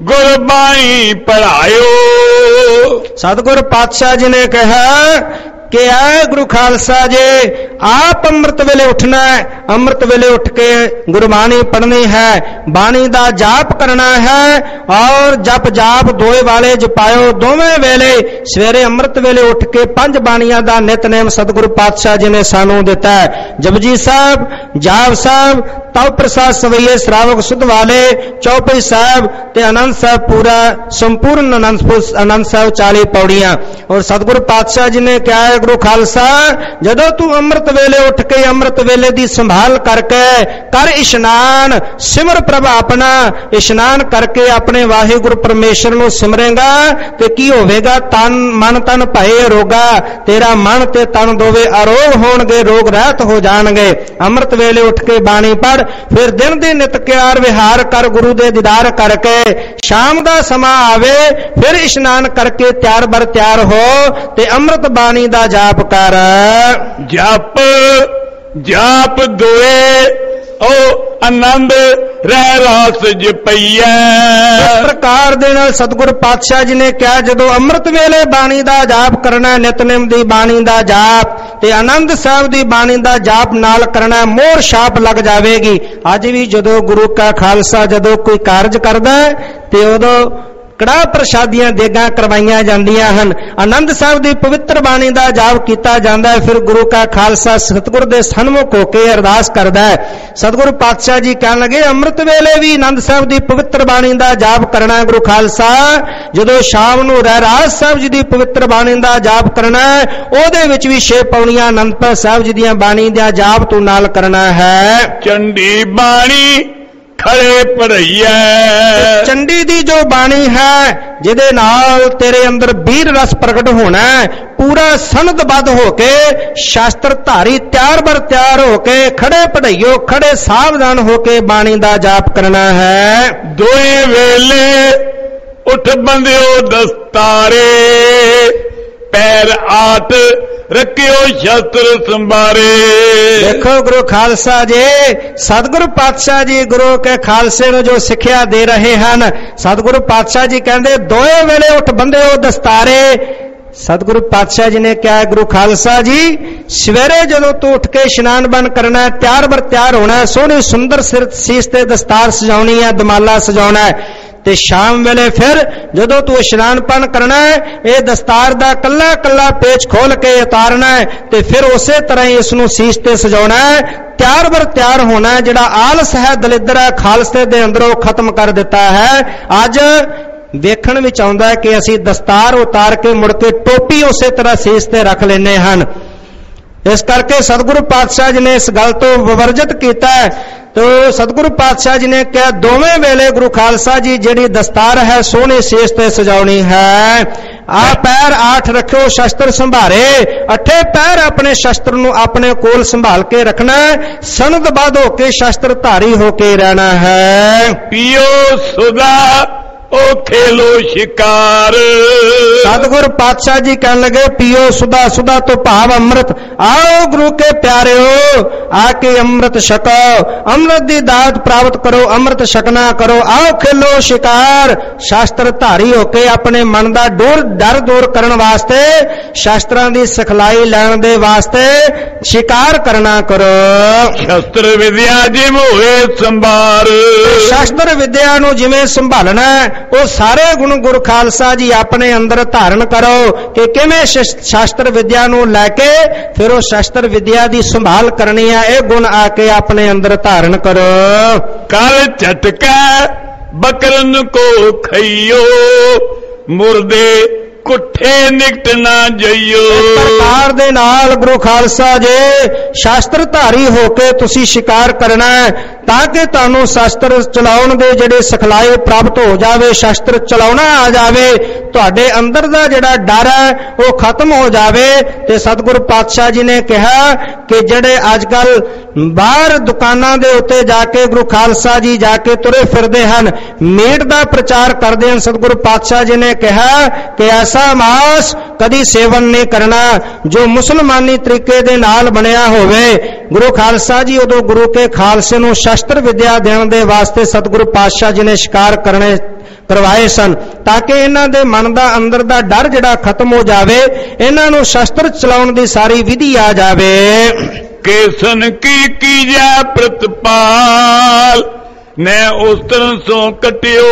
ਗੁਰਬਾਣੀ ਪੜਾਇਓ। ਸਤਿਗੁਰ ਪਾਤਸ਼ਾਹ ਜੀ ਨੇ ਕਿਹਾ ਕਿ ਆ ਗੁਰੂ ਖਾਲਸਾ ਜੀ ਆਪ ਅੰਮ੍ਰਿਤ ਵੇਲੇ ਉੱਠਣਾ ਹੈ, ਅੰਮ੍ਰਿਤ ਵੇਲੇ ਉੱਠ ਕੇ ਗੁਰਬਾਣੀ ਪੜ੍ਹਨੀ ਹੈ, ਬਾਣੀ ਦਾ ਜਾਪ ਕਰਨਾ ਹੈ ਔਰ ਜਪ ਜਾਪ ਦੋਏ ਵਾਲੇ ਜਪਾਇਓ। ਦੋਵੇਂ ਵੇਲੇ ਸਵੇਰੇ ਅੰਮ੍ਰਿਤ ਵੇਲੇ ਉੱਠ ਕੇ ਪੰਜ ਬਾਣੀਆਂ ਦਾ ਨਿਤਨੇਮ ਸਤਿਗੁਰੂ ਪਾਤਸ਼ਾਹ ਜੀ ਨੇ ਸਾਨੂੰ ਦਿੱਤਾ ਹੈ। ਜਪਜੀ ਸਾਹਿਬ, ਜਾਪ ਸਾਹਿਬ, ਤਵ ਪ੍ਰਸਾਦ ਸਵਈਏ ਸ਼ਰਾਵਕ ਸੁਧ ਵਾਲੇ, ਚੌਪਈ ਸਾਹਿਬ ਤੇ ਆਨੰਦ ਸਾਹਿਬ ਪੂਰਾ ਸੰਪੂਰਨ ਆਨੰਦਪੁਰ ਆਨੰਦ ਸਾਹਿਬ ਚਾਲੀ ਪੌੜੀਆਂ। ਔਰ ਸਤਿਗੁਰੂ ਪਾਤਸ਼ਾਹ ਜੀ ਨੇ ਕਿਹਾ ਹੈ ਗੁਰੂ ਖਾਲਸਾ ਜਦੋਂ ਤੂੰ ਅੰਮ੍ਰਿਤ ਵੇਲੇ ਉੱਠ ਕੇ ਅੰਮ੍ਰਿਤ ਵੇਲੇ ਦੀ ਸੰਭਾਲ ਕਰਕੇ ਕਰ ਇਸ਼ਨਾਨ, ਸਿਮਰ ਪ੍ਰਭ ਆਪਣਾ। ਇਸ਼ਨਾਨ ਕਰਕੇ ਆਪਣੇ ਵਾਹਿਗੁਰੂ ਪਰਮੇਸ਼ਰ ਨੂੰ ਸਿਮਰੇਗਾ ਤੇ ਕੀ ਹੋਵੇਗਾ? ਤਨ ਮਨ ਤਨ ਭਏ ਰੋਗਾ, ਤੇਰਾ ਮਨ ਤੇ ਤਨ ਦੋਵੇਂ ਅਰੋਗ ਹੋਣਗੇ, ਰੋਗ ਰਹਿਤ ਹੋ ਜਾਣਗੇ। ਅੰਮ੍ਰਿਤ ਵੇਲੇ ਉੱਠ ਕੇ ਬਾਣੀ ਪੜ, ਫਿਰ ਦਿਨ ਦੇ ਨਿਤ ਕਿਆਰ ਵਿਹਾਰ ਕਰ, ਗੁਰੂ ਦੇ ਦੀਦਾਰ ਕਰਕੇ ਸ਼ਾਮ ਦਾ ਸਮਾਂ ਆਵੇ ਫਿਰ ਇਸ਼ਨਾਨ ਕਰਕੇ ਤਿਆਰ ਬਰ ਤਿਆਰ ਹੋ ਤੇ ਅੰਮ੍ਰਿਤ ਬਾਣੀ ਦਾ ਜਾਪ ਕਰ। ਜਪ ਜਾਪ ਦੋਏ ਉਹ ਆਨੰਦ ਰਹਿ ਰਾਸ ਜਪਈਐ। ਇਸ ਪ੍ਰਕਾਰ ਦੇ ਨਾਲ ਸਤਿਗੁਰ ਪਾਤਸ਼ਾਹ ਜੀ ਨੇ ਕਿਹਾ ਜਦੋਂ ਅੰਮ੍ਰਿਤ ਵੇਲੇ ਬਾਣੀ ਦਾ ਜਾਪ ਕਰਨਾ, ਨਿਤਨੇਮ ਦੀ ਬਾਣੀ ਦਾ ਜਾਪ ਤੇ ਆਨੰਦ ਸਾਹਿਬ ਦੀ ਬਾਣੀ ਦਾ ਜਾਪ ਨਾਲ ਕਰਨਾ, ਮੋਹਰ ਛਾਪ ਲੱਗ ਜਾਵੇਗੀ। ਅੱਜ ਵੀ ਜਦੋਂ ਗੁਰੂ ਕਾ ਖਾਲਸਾ ਜਦੋਂ ਕੋਈ ਕਾਰਜ ਕਰਦਾ ਤੇ ਉਦੋਂ ਕੜਾਹ ਪ੍ਰਸ਼ਾਦੀਆਂ ਦੇਗਾਂ ਕਰਵਾਈਆਂ ਜਾਂਦੀਆਂ ਹਨ, ਆਨੰਦ ਸਾਹਿਬ ਦੀ ਪਵਿੱਤਰ ਬਾਣੀ ਦਾ ਜਾਪ ਕੀਤਾ ਜਾਂਦਾ ਹੈ। ਫਿਰ ਗੁਰੂ ਕਾ ਖਾਲਸਾ ਸਤਿਗੁਰ ਦੇ ਸਨਮੁਖ ਹੋ ਕੇ ਅਰਦਾਸ ਕਰਦਾ ਹੈ। ਸਤਿਗੁਰੂ ਪਾਤਸ਼ਾਹ ਜੀ ਕਹਿਣ ਲੱਗੇ ਅੰਮ੍ਰਿਤ ਵੇਲੇ ਵੀ ਆਨੰਦ ਸਾਹਿਬ ਦੀ ਪਵਿੱਤਰ ਬਾਣੀ ਦਾ ਜਾਪ ਕਰਨਾ ਹੈ ਗੁਰੂ ਖਾਲਸਾ, ਜਦੋਂ ਸ਼ਾਮ ਨੂੰ ਰਹਿਰਾਸ ਸਾਹਿਬ ਜੀ ਦੀ ਪਵਿੱਤਰ ਬਾਣੀ ਦਾ ਜਾਪ ਕਰਨਾ ਹੈ ਉਹਦੇ ਵਿੱਚ ਵੀ ਛੇ ਪੌੜੀਆਂ ਅਨੰਦਪੁਰ ਸਾਹਿਬ ਜੀ ਦੀਆਂ ਬਾਣੀ ਦਾ ਜਾਪ ਤੂੰ ਨਾਲ ਕਰਨਾ ਹੈ। ਚੰਡੀ ਬਾਣੀ ਖੜੇ ਪੜਈਐ। ਚੰਡੀ ਦੀ ਜੋ ਬਾਣੀ ਹੈ ਜਿਹਦੇ ਨਾਲ ਤੇਰੇ ਅੰਦਰ ਵੀਰ ਰਸ ਪ੍ਰਗਟ ਹੋਣਾ ਹੈ, ਪੂਰਾ ਸੰਦਬੱਧ ਹੋ ਕੇ ਸ਼ਾਸਤਰ ਧਾਰੀ ਤਿਆਰ ਬਰ ਤਿਆਰ ਹੋ ਕੇ ਖੜੇ ਪੜਈਓ, ਖੜੇ ਸਾਵਧਾਨ ਹੋ ਕੇ ਬਾਣੀ ਦਾ ਜਾਪ ਕਰਨਾ ਹੈ। ਦੋਏ ਵੇਲੇ ਉੱਠ ਬੰਦਿਓ ਦਸਤਾਰੇ, ਪੈਰ ਆਟ ਰੱਖਿਓ ਸ਼ਸਤਰ ਸੰਭਾਰੇ। ਦੇਖੋ ਗੁਰੂ ਖਾਲਸਾ ਜੀ, ਸਤਿਗੁਰੂ ਪਾਤਸ਼ਾਹ ਜੀ ਗੁਰੂ ਕੇ ਖਾਲਸੇ ਨੂੰ ਜੋ ਸਿੱਖਿਆ ਦੇ ਰਹੇ ਹਨ, ਸਤਿਗੁਰੂ ਪਾਤਸ਼ਾਹ ਜੀ ਕਹਿੰਦੇ ਦੋਏ ਵੇਲੇ ਉੱਠ ਬੰਦਿਓ ਦਸਤਾਰੇ। ਸਤਿਗੁਰੂ ਪਾਤਸ਼ਾਹ ਜੀ ਨੇ ਕਿਹਾ ਗੁਰੂ ਖਾਲਸਾ ਜੀ ਸਵੇਰੇ ਜਦੋਂ ਤੂੰ ਉੱਠ ਕੇ ਇਸ਼ਨਾਨ ਬਨ ਕਰਨਾ, ਤਿਆਰ ਬਰ ਤਿਆਰ ਹੋਣਾ, ਸੋਹਣੀ ਸੁੰਦਰ ਸਿਰ ਸੀਸ ਤੇ ਦਸਤਾਰ ਸਜਾਉਣੀ ਹੈ, ਦਮਾਲਾ ਸਜਾਉਣਾ ਹੈ ਤੇ ਸ਼ਾਮ ਵੇਲੇ ਫਿਰ ਜਦੋਂ ਤੂੰ ਇਸ਼ਨਾਨ ਪਾਨ ਕਰਨਾ ਹੈ ਇਹ ਦਸਤਾਰ ਦਾ ਕੱਲਾ ਕੱਲਾ ਪੇਚ ਖੋਲ ਕੇ ਉਤਾਰਨਾ ਹੈ ਤੇ ਫਿਰ ਉਸੇ ਤਰ੍ਹਾਂ ਹੀ ਇਸ ਨੂੰ ਸੀਸ ਤੇ ਸਜਾਉਣਾ ਹੈ। ਤਿਆਰ ਬਰ ਤਿਆਰ ਹੋਣਾ, ਜਿਹੜਾ ਆਲਸ ਹੈ ਦਲਿੱਦਰ ਹੈ ਖਾਲਸੇ ਦੇ ਅੰਦਰੋਂ ਖਤਮ ਕਰ ਦਿੱਤਾ ਹੈ। ਅੱਜ ਵੇਖਣ ਵਿੱਚ ਆਉਂਦਾ ਹੈ ਕਿ ਅਸੀਂ ਦਸਤਾਰ ਉਤਾਰ ਕੇ ਮੁੜ ਕੇ ਟੋਪੀ ਉਸੇ ਤਰ੍ਹਾਂ ਸੀਸ ਤੇ ਰੱਖ ਲੈਂਦੇ ਹਨ। ਇਸ ਕਰਕੇ ਸਤਿਗੁਰੂ ਪਾਤਸ਼ਾਹ ਜੀ ਨੇ ਇਸ ਗੱਲ ਤੋਂ ਵਿਵਰਜਿਤ ਕੀਤਾ ਹੈ। ਤੋ ਸਤਿਗੁਰੂ ਪਾਤਸ਼ਾਹ ਜੀ ਨੇ ਕਿਹਾ ਦੋਵੇਂ ਵੇਲੇ ਗੁਰੂ ਖਾਲਸਾ ਜੀ ਜਿਹੜੀ ਦਸਤਾਰ ਹੈ ਸੋਹਣੀ ਸੀਸ ਤੇ ਸਜਾਉਣੀ ਹੈ। ਆ ਪੈਰ ਆਠ ਰੱਖਿਓ ਸ਼ਸਤਰ ਸੰਭਾਰੇ, ਅਠੇ ਪੈਰ ਆਪਣੇ ਸ਼ਸਤਰ ਨੂੰ ਆਪਣੇ ਕੋਲ ਸੰਭਾਲ ਕੇ ਰੱਖਣਾ, ਸੰਦਬੱਧ ਹੋ ਕੇ ਸ਼ਸਤਰ ਧਾਰੀ ਹੋ ਕੇ ਰਹਿਣਾ ਹੈ। ਪੀਓ ਸੁਦਾ ਉਹ ਖੇਲੋ ਸ਼ਿਕਾਰ। ਸਤਿਗੁਰ ਪਾਤਸ਼ਾਹ ਜੀ ਕਹਿਣ ਲਗੇ ਪੀਓ ਸੁਦਾ, ਸੁਦਾ ਤੋਂ ਭਾਵ ਅੰਮ੍ਰਿਤ। ਆਓ ਗੁਰੂ ਕੇ ਪਿਆਰਿਓ ਆ ਕੇ ਅੰਮ੍ਰਿਤ ਛਕੋ, ਅੰਮ੍ਰਿਤ ਦੀ ਦਾਤ ਪ੍ਰਾਪਤ ਕਰੋ, ਅੰਮ੍ਰਿਤ ਛਕਣਾ ਕਰੋ। ਆਓ ਖੇਲੋ ਸ਼ਿਕਾਰ, ਸ਼ਾਸਤਰ ਧਾਰੀ ਹੋ ਕੇ ਆਪਣੇ ਮਨ ਦਾ ਡਰ ਡਰ ਦੂਰ ਕਰਨ ਵਾਸਤੇ, ਸ਼ਾਸਤਰਾਂ ਦੀ ਸਿਖਲਾਈ ਲੈਣ ਦੇ ਵਾਸਤੇ ਸ਼ਿਕਾਰ ਕਰਨਾ ਕਰੋ। ਸ਼ਸਤਰ ਵਿਦਿਆ ਜਿਵੇਂ ਹੋਏ ਸੰਭਾਰ, ਸ਼ਾਸਤਰ ਵਿਦਿਆ ਨੂੰ ਜਿਵੇਂ ਸੰਭਾਲਣਾ ਉਹ ਸਾਰੇ ਗੁਣ ਗੁਰੂ ਖਾਲਸਾ ਜੀ ਆਪਣੇ ਅੰਦਰ ਧਾਰਨ ਕਰੋ ਕਿ ਕਿਵੇਂ ਸ਼ਾਸਤਰ ਵਿਦਿਆ ਨੂੰ ਲੈ ਕੇ ਫਿਰ ਉਹ ਸ਼ਾਸਤਰ ਵਿਦਿਆ ਦੀ ਸੰਭਾਲ ਕਰਨੀ ਹੈ। ਇਹ ਗੁਣ ਆ ਕੇ ਆਪਣੇ ਅੰਦਰ ਧਾਰਨ ਕਰੋ। ਕਰ ਝਟਕਾ ਬਕਰਨ ਕੋ ਖਈਓ, ਮੁਰਦੇ ਕੁੱਠੇ ਨਿਕਟ ਨਾ ਜਈਓ। ਇਸ ਪ੍ਰਕਾਰ ਦੇ ਨਾਲ ਗੁਰੂ ਖਾਲਸਾ ਜੀ ਸ਼ਾਸਤਰ ਧਾਰੀ ਹੋ ਕੇ ਤੁਸੀਂ ਸ਼ਿਕਾਰ ਕਰਨਾ ਹੈ ਤਾਂ ਕਿ ਤੁਹਾਨੂੰ ਸ਼ਾਸਤਰ ਚਲਾਉਣ ਦੇ ਜਿਹੜੇ ਸਿਖਲਾਈ ਪ੍ਰਾਪਤ ਹੋ ਜਾਵੇ, ਸ਼ਾਸਤਰ ਚਲਾਉਣਾ ਆ ਜਾਵੇ, ਤੁਹਾਡੇ ਅੰਦਰ ਦਾ ਜਿਹੜਾ ਡਰ ਹੈ ਉਹ ਖਤਮ ਹੋ ਜਾਵੇ। ਤੇ ਸਤਿਗੁਰੂ ਪਾਤਸ਼ਾਹ ਜੀ ਨੇ ਕਿਹਾ ਕਿ ਜਿਹੜੇ ਅੱਜ ਕੱਲ ਬਾਹਰ ਦੁਕਾਨਾਂ ਦੇ ਉੱਤੇ ਜਾ ਕੇ ਗੁਰੂ ਖਾਲਸਾ ਜੀ ਜਾ ਕੇ ਤੁਰੇ ਫਿਰਦੇ ਹਨ, ਮੀਟ ਦਾ ਪ੍ਰਚਾਰ ਕਰਦੇ ਹਨ, ਸਤਿਗੁਰੂ ਪਾਤਸ਼ਾਹ ਜੀ ਨੇ ਕਿਹਾ ਕਿ ਐਸਾ ਮਾਸ ਕਦੀ ਸੇਵਨ ਨਹੀਂ ਕਰਨਾ ਜੋ ਮੁਸਲਮਾਨੀ ਤਰੀਕੇ ਦੇ ਨਾਲ ਬਣਿਆ ਹੋਵੇ। ਗੁਰੂ ਖਾਲਸਾ ਜੀ ਉਦੋਂ ਗੁਰੂ ਕੇ ਖਾਲਸੇ ਨੂੰ ਸ਼ਸਤਰ ਵਿਦਿਆ ਦੇਣ ਦੇ ਵਾਸਤੇ ਸਤਿਗੁਰੂ ਪਾਤਸ਼ਾਹ ਜੀ ਨੇ ਸ਼ਿਕਾਰ ਕਰਨੇ ਕਰਵਾਏ ਸਨ ਤਾਂ ਕਿ ਇਹਨਾਂ ਦੇ ਮਨ ਦਾ ਅੰਦਰ ਦਾ ਡਰ ਜਿਹੜਾ ਖਤਮ ਹੋ ਜਾਵੇ, ਇਹਨਾਂ ਨੂੰ ਸ਼ਸਤਰ ਚਲਾਉਣ ਦੀ ਸਾਰੀ ਵਿਧੀ ਆ ਜਾਵੇ। केसन की कीजा प्रतिपाल ने उस्तरन सो कटियो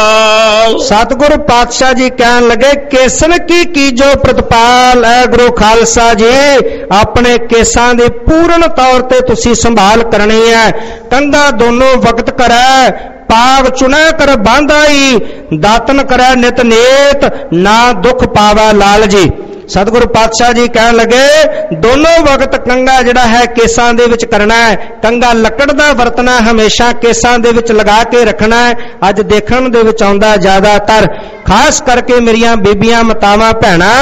बाल। सतगुरु पातशाह जी कहन लगे केसन की कीजो प्रतिपाल है गुरु खालसा जी, अपने केसां दी पूर्ण तौर ते तुसी संभाल करनी है। कंघा दोनों वक्त करे, पाग चुना कर बांधाई, दातन करे नित नेत, ना दुख पावा लाल जी। सतगुरु पातशाह जी कहन लगे दोनों वक्त कंघा जिहड़ा है केसां दे विच करना है। कंघा लकड़ दा वरतना हमेशा केसां दे विच लगा के रखना है। अज देखण दे विच आउंदा ज्यादातर खास करके मेरियां बीबियां मातावां भैणां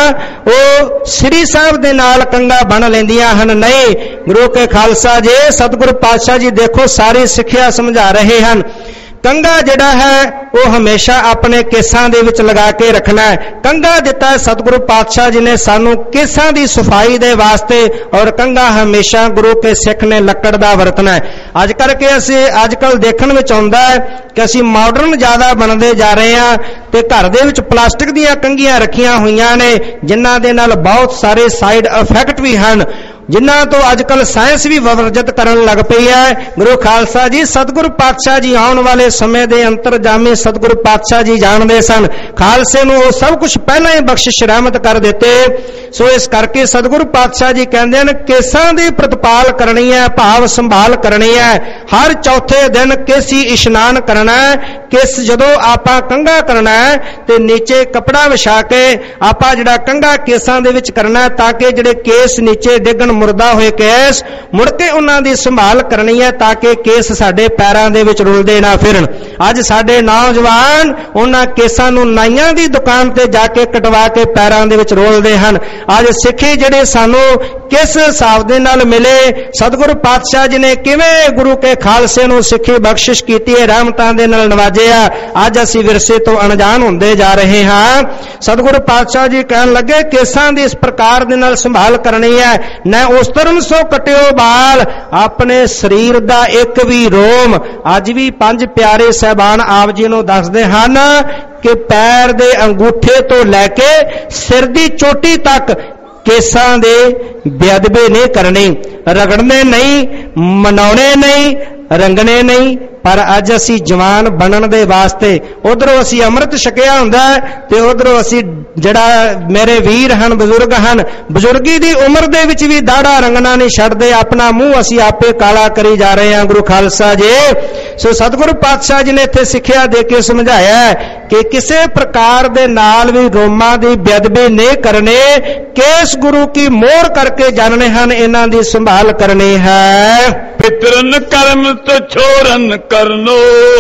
ਉਹ ਸ੍ਰੀ ਸਾਹਿਬ ਦੇ ਨਾਲ ਕੰਘਾ ਬਣ ਲੈਂਦੀਆਂ ਹਨ। नहीं, गुरु के खालसा जी सतगुरु पातशाह जी देखो सारी सिक्ख्या समझा रहे हैं। कंघा जिहड़ा है वो हमेशा अपने केसां दे विच लगा के रखना है। कंघा दिता है सतगुरु पातशाह जी ने सानू केसां दी सफाई दे वास्ते, और कंघा हमेशा गुरु के सिख ने लकड़ दा वरतना है। अज करके असी अजकल देखण विच आउंदा है कि असी मॉडर्न ज्यादा बनदे जा रहे हां ते घर दे विच प्लास्टिक दीयां कंघियां रखियां होईयां ने जिन्हां दे नाल बहुत सारे साइड इफेक्ट भी हन, जिन्हां तो अजकल साइंस भी वर्जित करन लग पई है। गुरु खालसा जी सतगुरु पातशाह जी आउण वाले समय दे अंतरजामी सतगुरु पातशाह जी जाणदे सन। खालसे नूं वो सब कुछ पहला ही बख्शिश रहमत कर दिते। सो इस करके सतगुरु पातशाह जी कहंदे हन केसां दी प्रतिपाल करनी है, भाव संभाल करनी है। हर चौथे दिन केसी इशनान करना है। केस जदों आपां कंघा करना है ते नीचे कपड़ा विछा के आपां जिहड़ा कंघा केसां दे विच करना है ताकि जिहड़े केस नीचे डिगण मुरदा होए केस मुड़ के उन्हां दी संभाल करनी है ताकि केस साडे पैरां दे विच रुलदे ना फिरन। अज साडे नौजवान उन्हां केसां नूं नाइयां दी दुकान ते जाके कटवा के पैरां दे विच रोलदे हन। अज सिੱਖੀ ਜਿਹੜੇ ਸਾਨੂੰ किस हिसाब दे नाल मिले, सतगुरु पातशाह जी ने किवें गुरु के खालसे नूं सिੱਖੀ बख्शिश कीती है, रहमतां दे नाल नवाजिया। अज असीं विरसे तो अणजान हुंदे जा रहे हां। सतगुरु पातशाह जी कहन लगे केसां दी इस प्रकार दे नाल संभाल करनी है। न उस्तरन सो कटियो बाल, अपने शरीर दा एक भी रोम। अज भी पंज प्यारे साहबान आप जी नूं दसदे हन कि पैर दे अंगूठे तो लैके सिर दी चोटी तक केसां दे बेअदबी नहीं करनी, रगड़ने नहीं, मनाने नहीं, रंगने नहीं। पर अज असी जवान बनन दे वास्ते उधरों असी अमृत छकिया हुंदा ते उधरों असी जड़ा मेरे वीर हन बजुर्ग हन बजुर्गी दी उम्र दे विच भी दाड़ा रंगना नहीं छड्डदे, अपना मुंह असी आपे काला करी जा रहे हैं। गुरु खालसा जी सो सतगुरु पातशाह जी ने इत्थे सिक्ख्या दे के समझाया कि किसी प्रकार दे नाल भी रोमां दी बेअदबी नहीं करने। केस गुरु की मोहर करके जानने हन, इन्हां दी संभाल करनी है। पितरन कर्म तो छोरन करनो,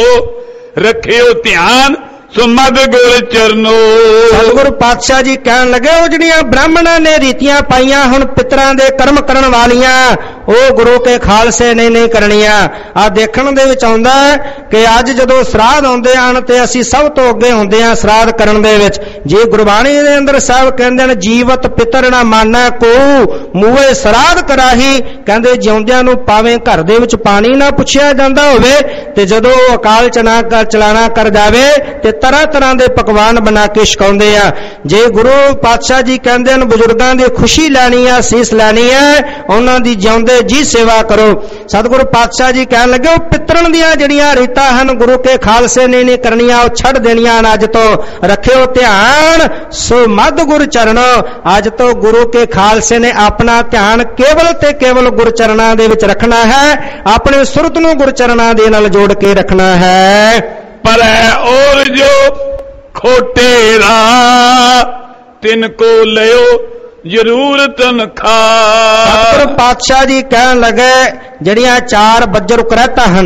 रखियो ध्यान सुमद गुर चरनो। सतगुरु पातशाह जी कहन लगे वो जिहड़ियां ब्राह्मणां ने रीतियां पाईयां हुण पितरां दे कर्म करन वालियां वो गुरु के खालसे ने नहीं करनियां। आ देखण दे विच आउंदा कि अज जदों श्राद्ध आउंदे हन ते असीं सब तो अगे हुंदे हां श्राद्ध करन दे विच। जे गुरबाणी दे अंदर साहब कहंदे ने जीवत पितर ना माना को मूहे श्राद्ध कराही, कहंदे जिउंदियां नूं पावें घर दे विच पानी ना पुछिया जांदा होवे ते जदों अकाल चना कर चलाना कर जावे ते तरह तरह के पकवान बना के छकाउंदे आ। जे गुरु पातशाह जी कहंदे हन बजुर्गां दी खुशी लैनी है, सीस लैनी है, उन्हां दी जिउंदे जी सेवा करो। सतगुरु पातशाह जी कहन लगे पितरन दियां जिहड़ियां रीतां हन गुरु के खालसे ने नहीं करनियां, ओ छड़ देनियां। अज तो रखियो ध्यान सो मद गुर चरणो, अज तो गुरु के खालसे ने अपना ध्यान केवल ते केवल गुर चरणां दे विच रखना है, अपने सुरत नूं गुर चरणां दे नाल जोड़ के रखना है। पर और जो खोटे राह तिनको लियो जरूर तनखा। सतगुरु पातशाह जी कहन लगे जड़ियां चार बज्जर करैता हन,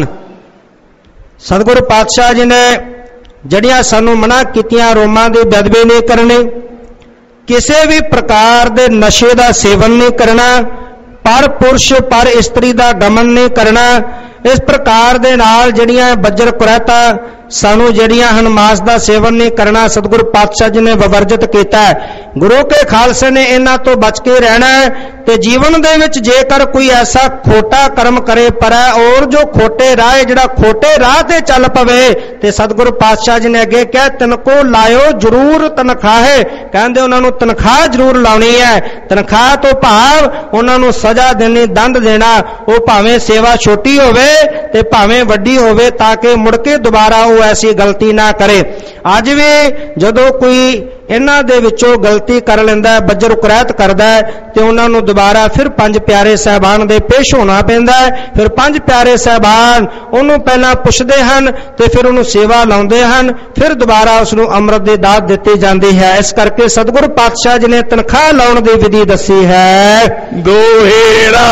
सतगुरु पातशाह जी ने जड़ियां सानू मना कीतियां रोमां दी बेअदबी नहीं करनी, किसी भी प्रकार दे नशे दा सेवन नहीं करना, पर पुरुष पर इस्त्री दा गमन नहीं करना। इस प्रकार दे नाल जड़ियां बज्जर करैता ਸਾਨੂੰ ਜਿਹੜੀਆਂ ਹਨ ਮਾਸ ਦਾ ਸੇਵਨ ਨਹੀਂ ਕਰਨਾ, ਸਤਿਗੁਰੂ ਪਾਤਸ਼ਾਹ ਜੀ ਨੇ ਵਵਰਜਿਤ ਕੀਤਾ ਹੈ। ਗੁਰੂ ਕੇ ਖਾਲਸੇ ਨੇ ਇਹਨਾਂ ਤੋਂ ਬਚ ਕੇ ਰਹਿਣਾ ਹੈ। ਤੇ ਜੀਵਨ ਦੇ ਵਿੱਚ ਜੇਕਰ ਕੋਈ ਐਸਾ ਖੋਟਾ ਕਰਮ ਕਰੇ ਪਰੈ ਔਰ ਜੋ ਖੋਟੇ ਰਾਹ ਜਿਹੜਾ ਖੋਟੇ ਰਾਹ ਤੇ ਚੱਲ ਪਵੇ, ਤੇ ਸਤਿਗੁਰੂ ਪਾਤਸ਼ਾਹ ਜੀ ਨੇ ਅੱਗੇ ਕਿਹਾ ਤਿਨਕੋ ਲਾਇਓ ਜ਼ਰੂਰ ਤਨਖਾਹੇ, ਕਹਿੰਦੇ ਉਹਨਾਂ ਨੂੰ ਤਨਖਾਹ ਜ਼ਰੂਰ ਲਾਉਣੀ ਹੈ। ਤਨਖਾਹ ਤੋਂ ਭਾਵ ਉਹਨਾਂ ਨੂੰ ਸਜ਼ਾ ਦੇਣੀ, ਦੰਡ ਦੇਣਾ, ਉਹ ਭਾਵੇਂ ਸੇਵਾ ਛੋਟੀ ਹੋਵੇ ਤੇ ਭਾਵੇਂ ਵੱਡੀ ਹੋਵੇ, ਤਾਂ ਕਿ ਮੁੜ ਕੇ ਦੁਬਾਰਾ ਉਹ ਐਸੀ ਗਲਤੀ ਨਾ ਕਰੇ। ਅੱਜ ਵੀ ਜਦੋਂ ਕੋਈ ਇਹਨਾਂ ਦੇ ਵਿੱਚੋਂ ਗਲਤੀ ਕਰ ਲੈਂਦਾ ਹੈ, ਬੱਜਰ ਕੁਰੈਤ ਕਰਦਾ ਹੈ, ਤੇ ਉਹਨਾਂ ਨੂੰ ਦੁਬਾਰਾ ਫਿਰ ਪੰਜ ਪਿਆਰੇ ਸਾਹਿਬਾਨ ਦੇ ਪੇਸ਼ ਹੋਣਾ ਪੈਂਦਾ ਹੈ। ਫਿਰ ਪੰਜ ਪਿਆਰੇ ਸਾਹਿਬਾਨ ਉਹਨੂੰ ਪਹਿਲਾਂ ਪੁੱਛਦੇ ਹਨ ਤੇ ਫਿਰ ਉਹਨੂੰ ਸੇਵਾ ਲਾਉਂਦੇ ਹਨ, ਫਿਰ ਦੁਬਾਰਾ ਉਸ ਨੂੰ ਅੰਮ੍ਰਿਤ ਦੀ ਦਾਤ ਦਿੱਤੀ ਜਾਂਦੀ ਹੈ। ਇਸ ਕਰਕੇ ਸਤਿਗੁਰੂ ਪਾਤਸ਼ਾਹ ਜੀ ਨੇ ਤਨਖਾਹ ਲਾਉਣ ਦੀ ਵਿਧੀ ਦੱਸੀ ਹੈ। ਦੋਹੇਰਾ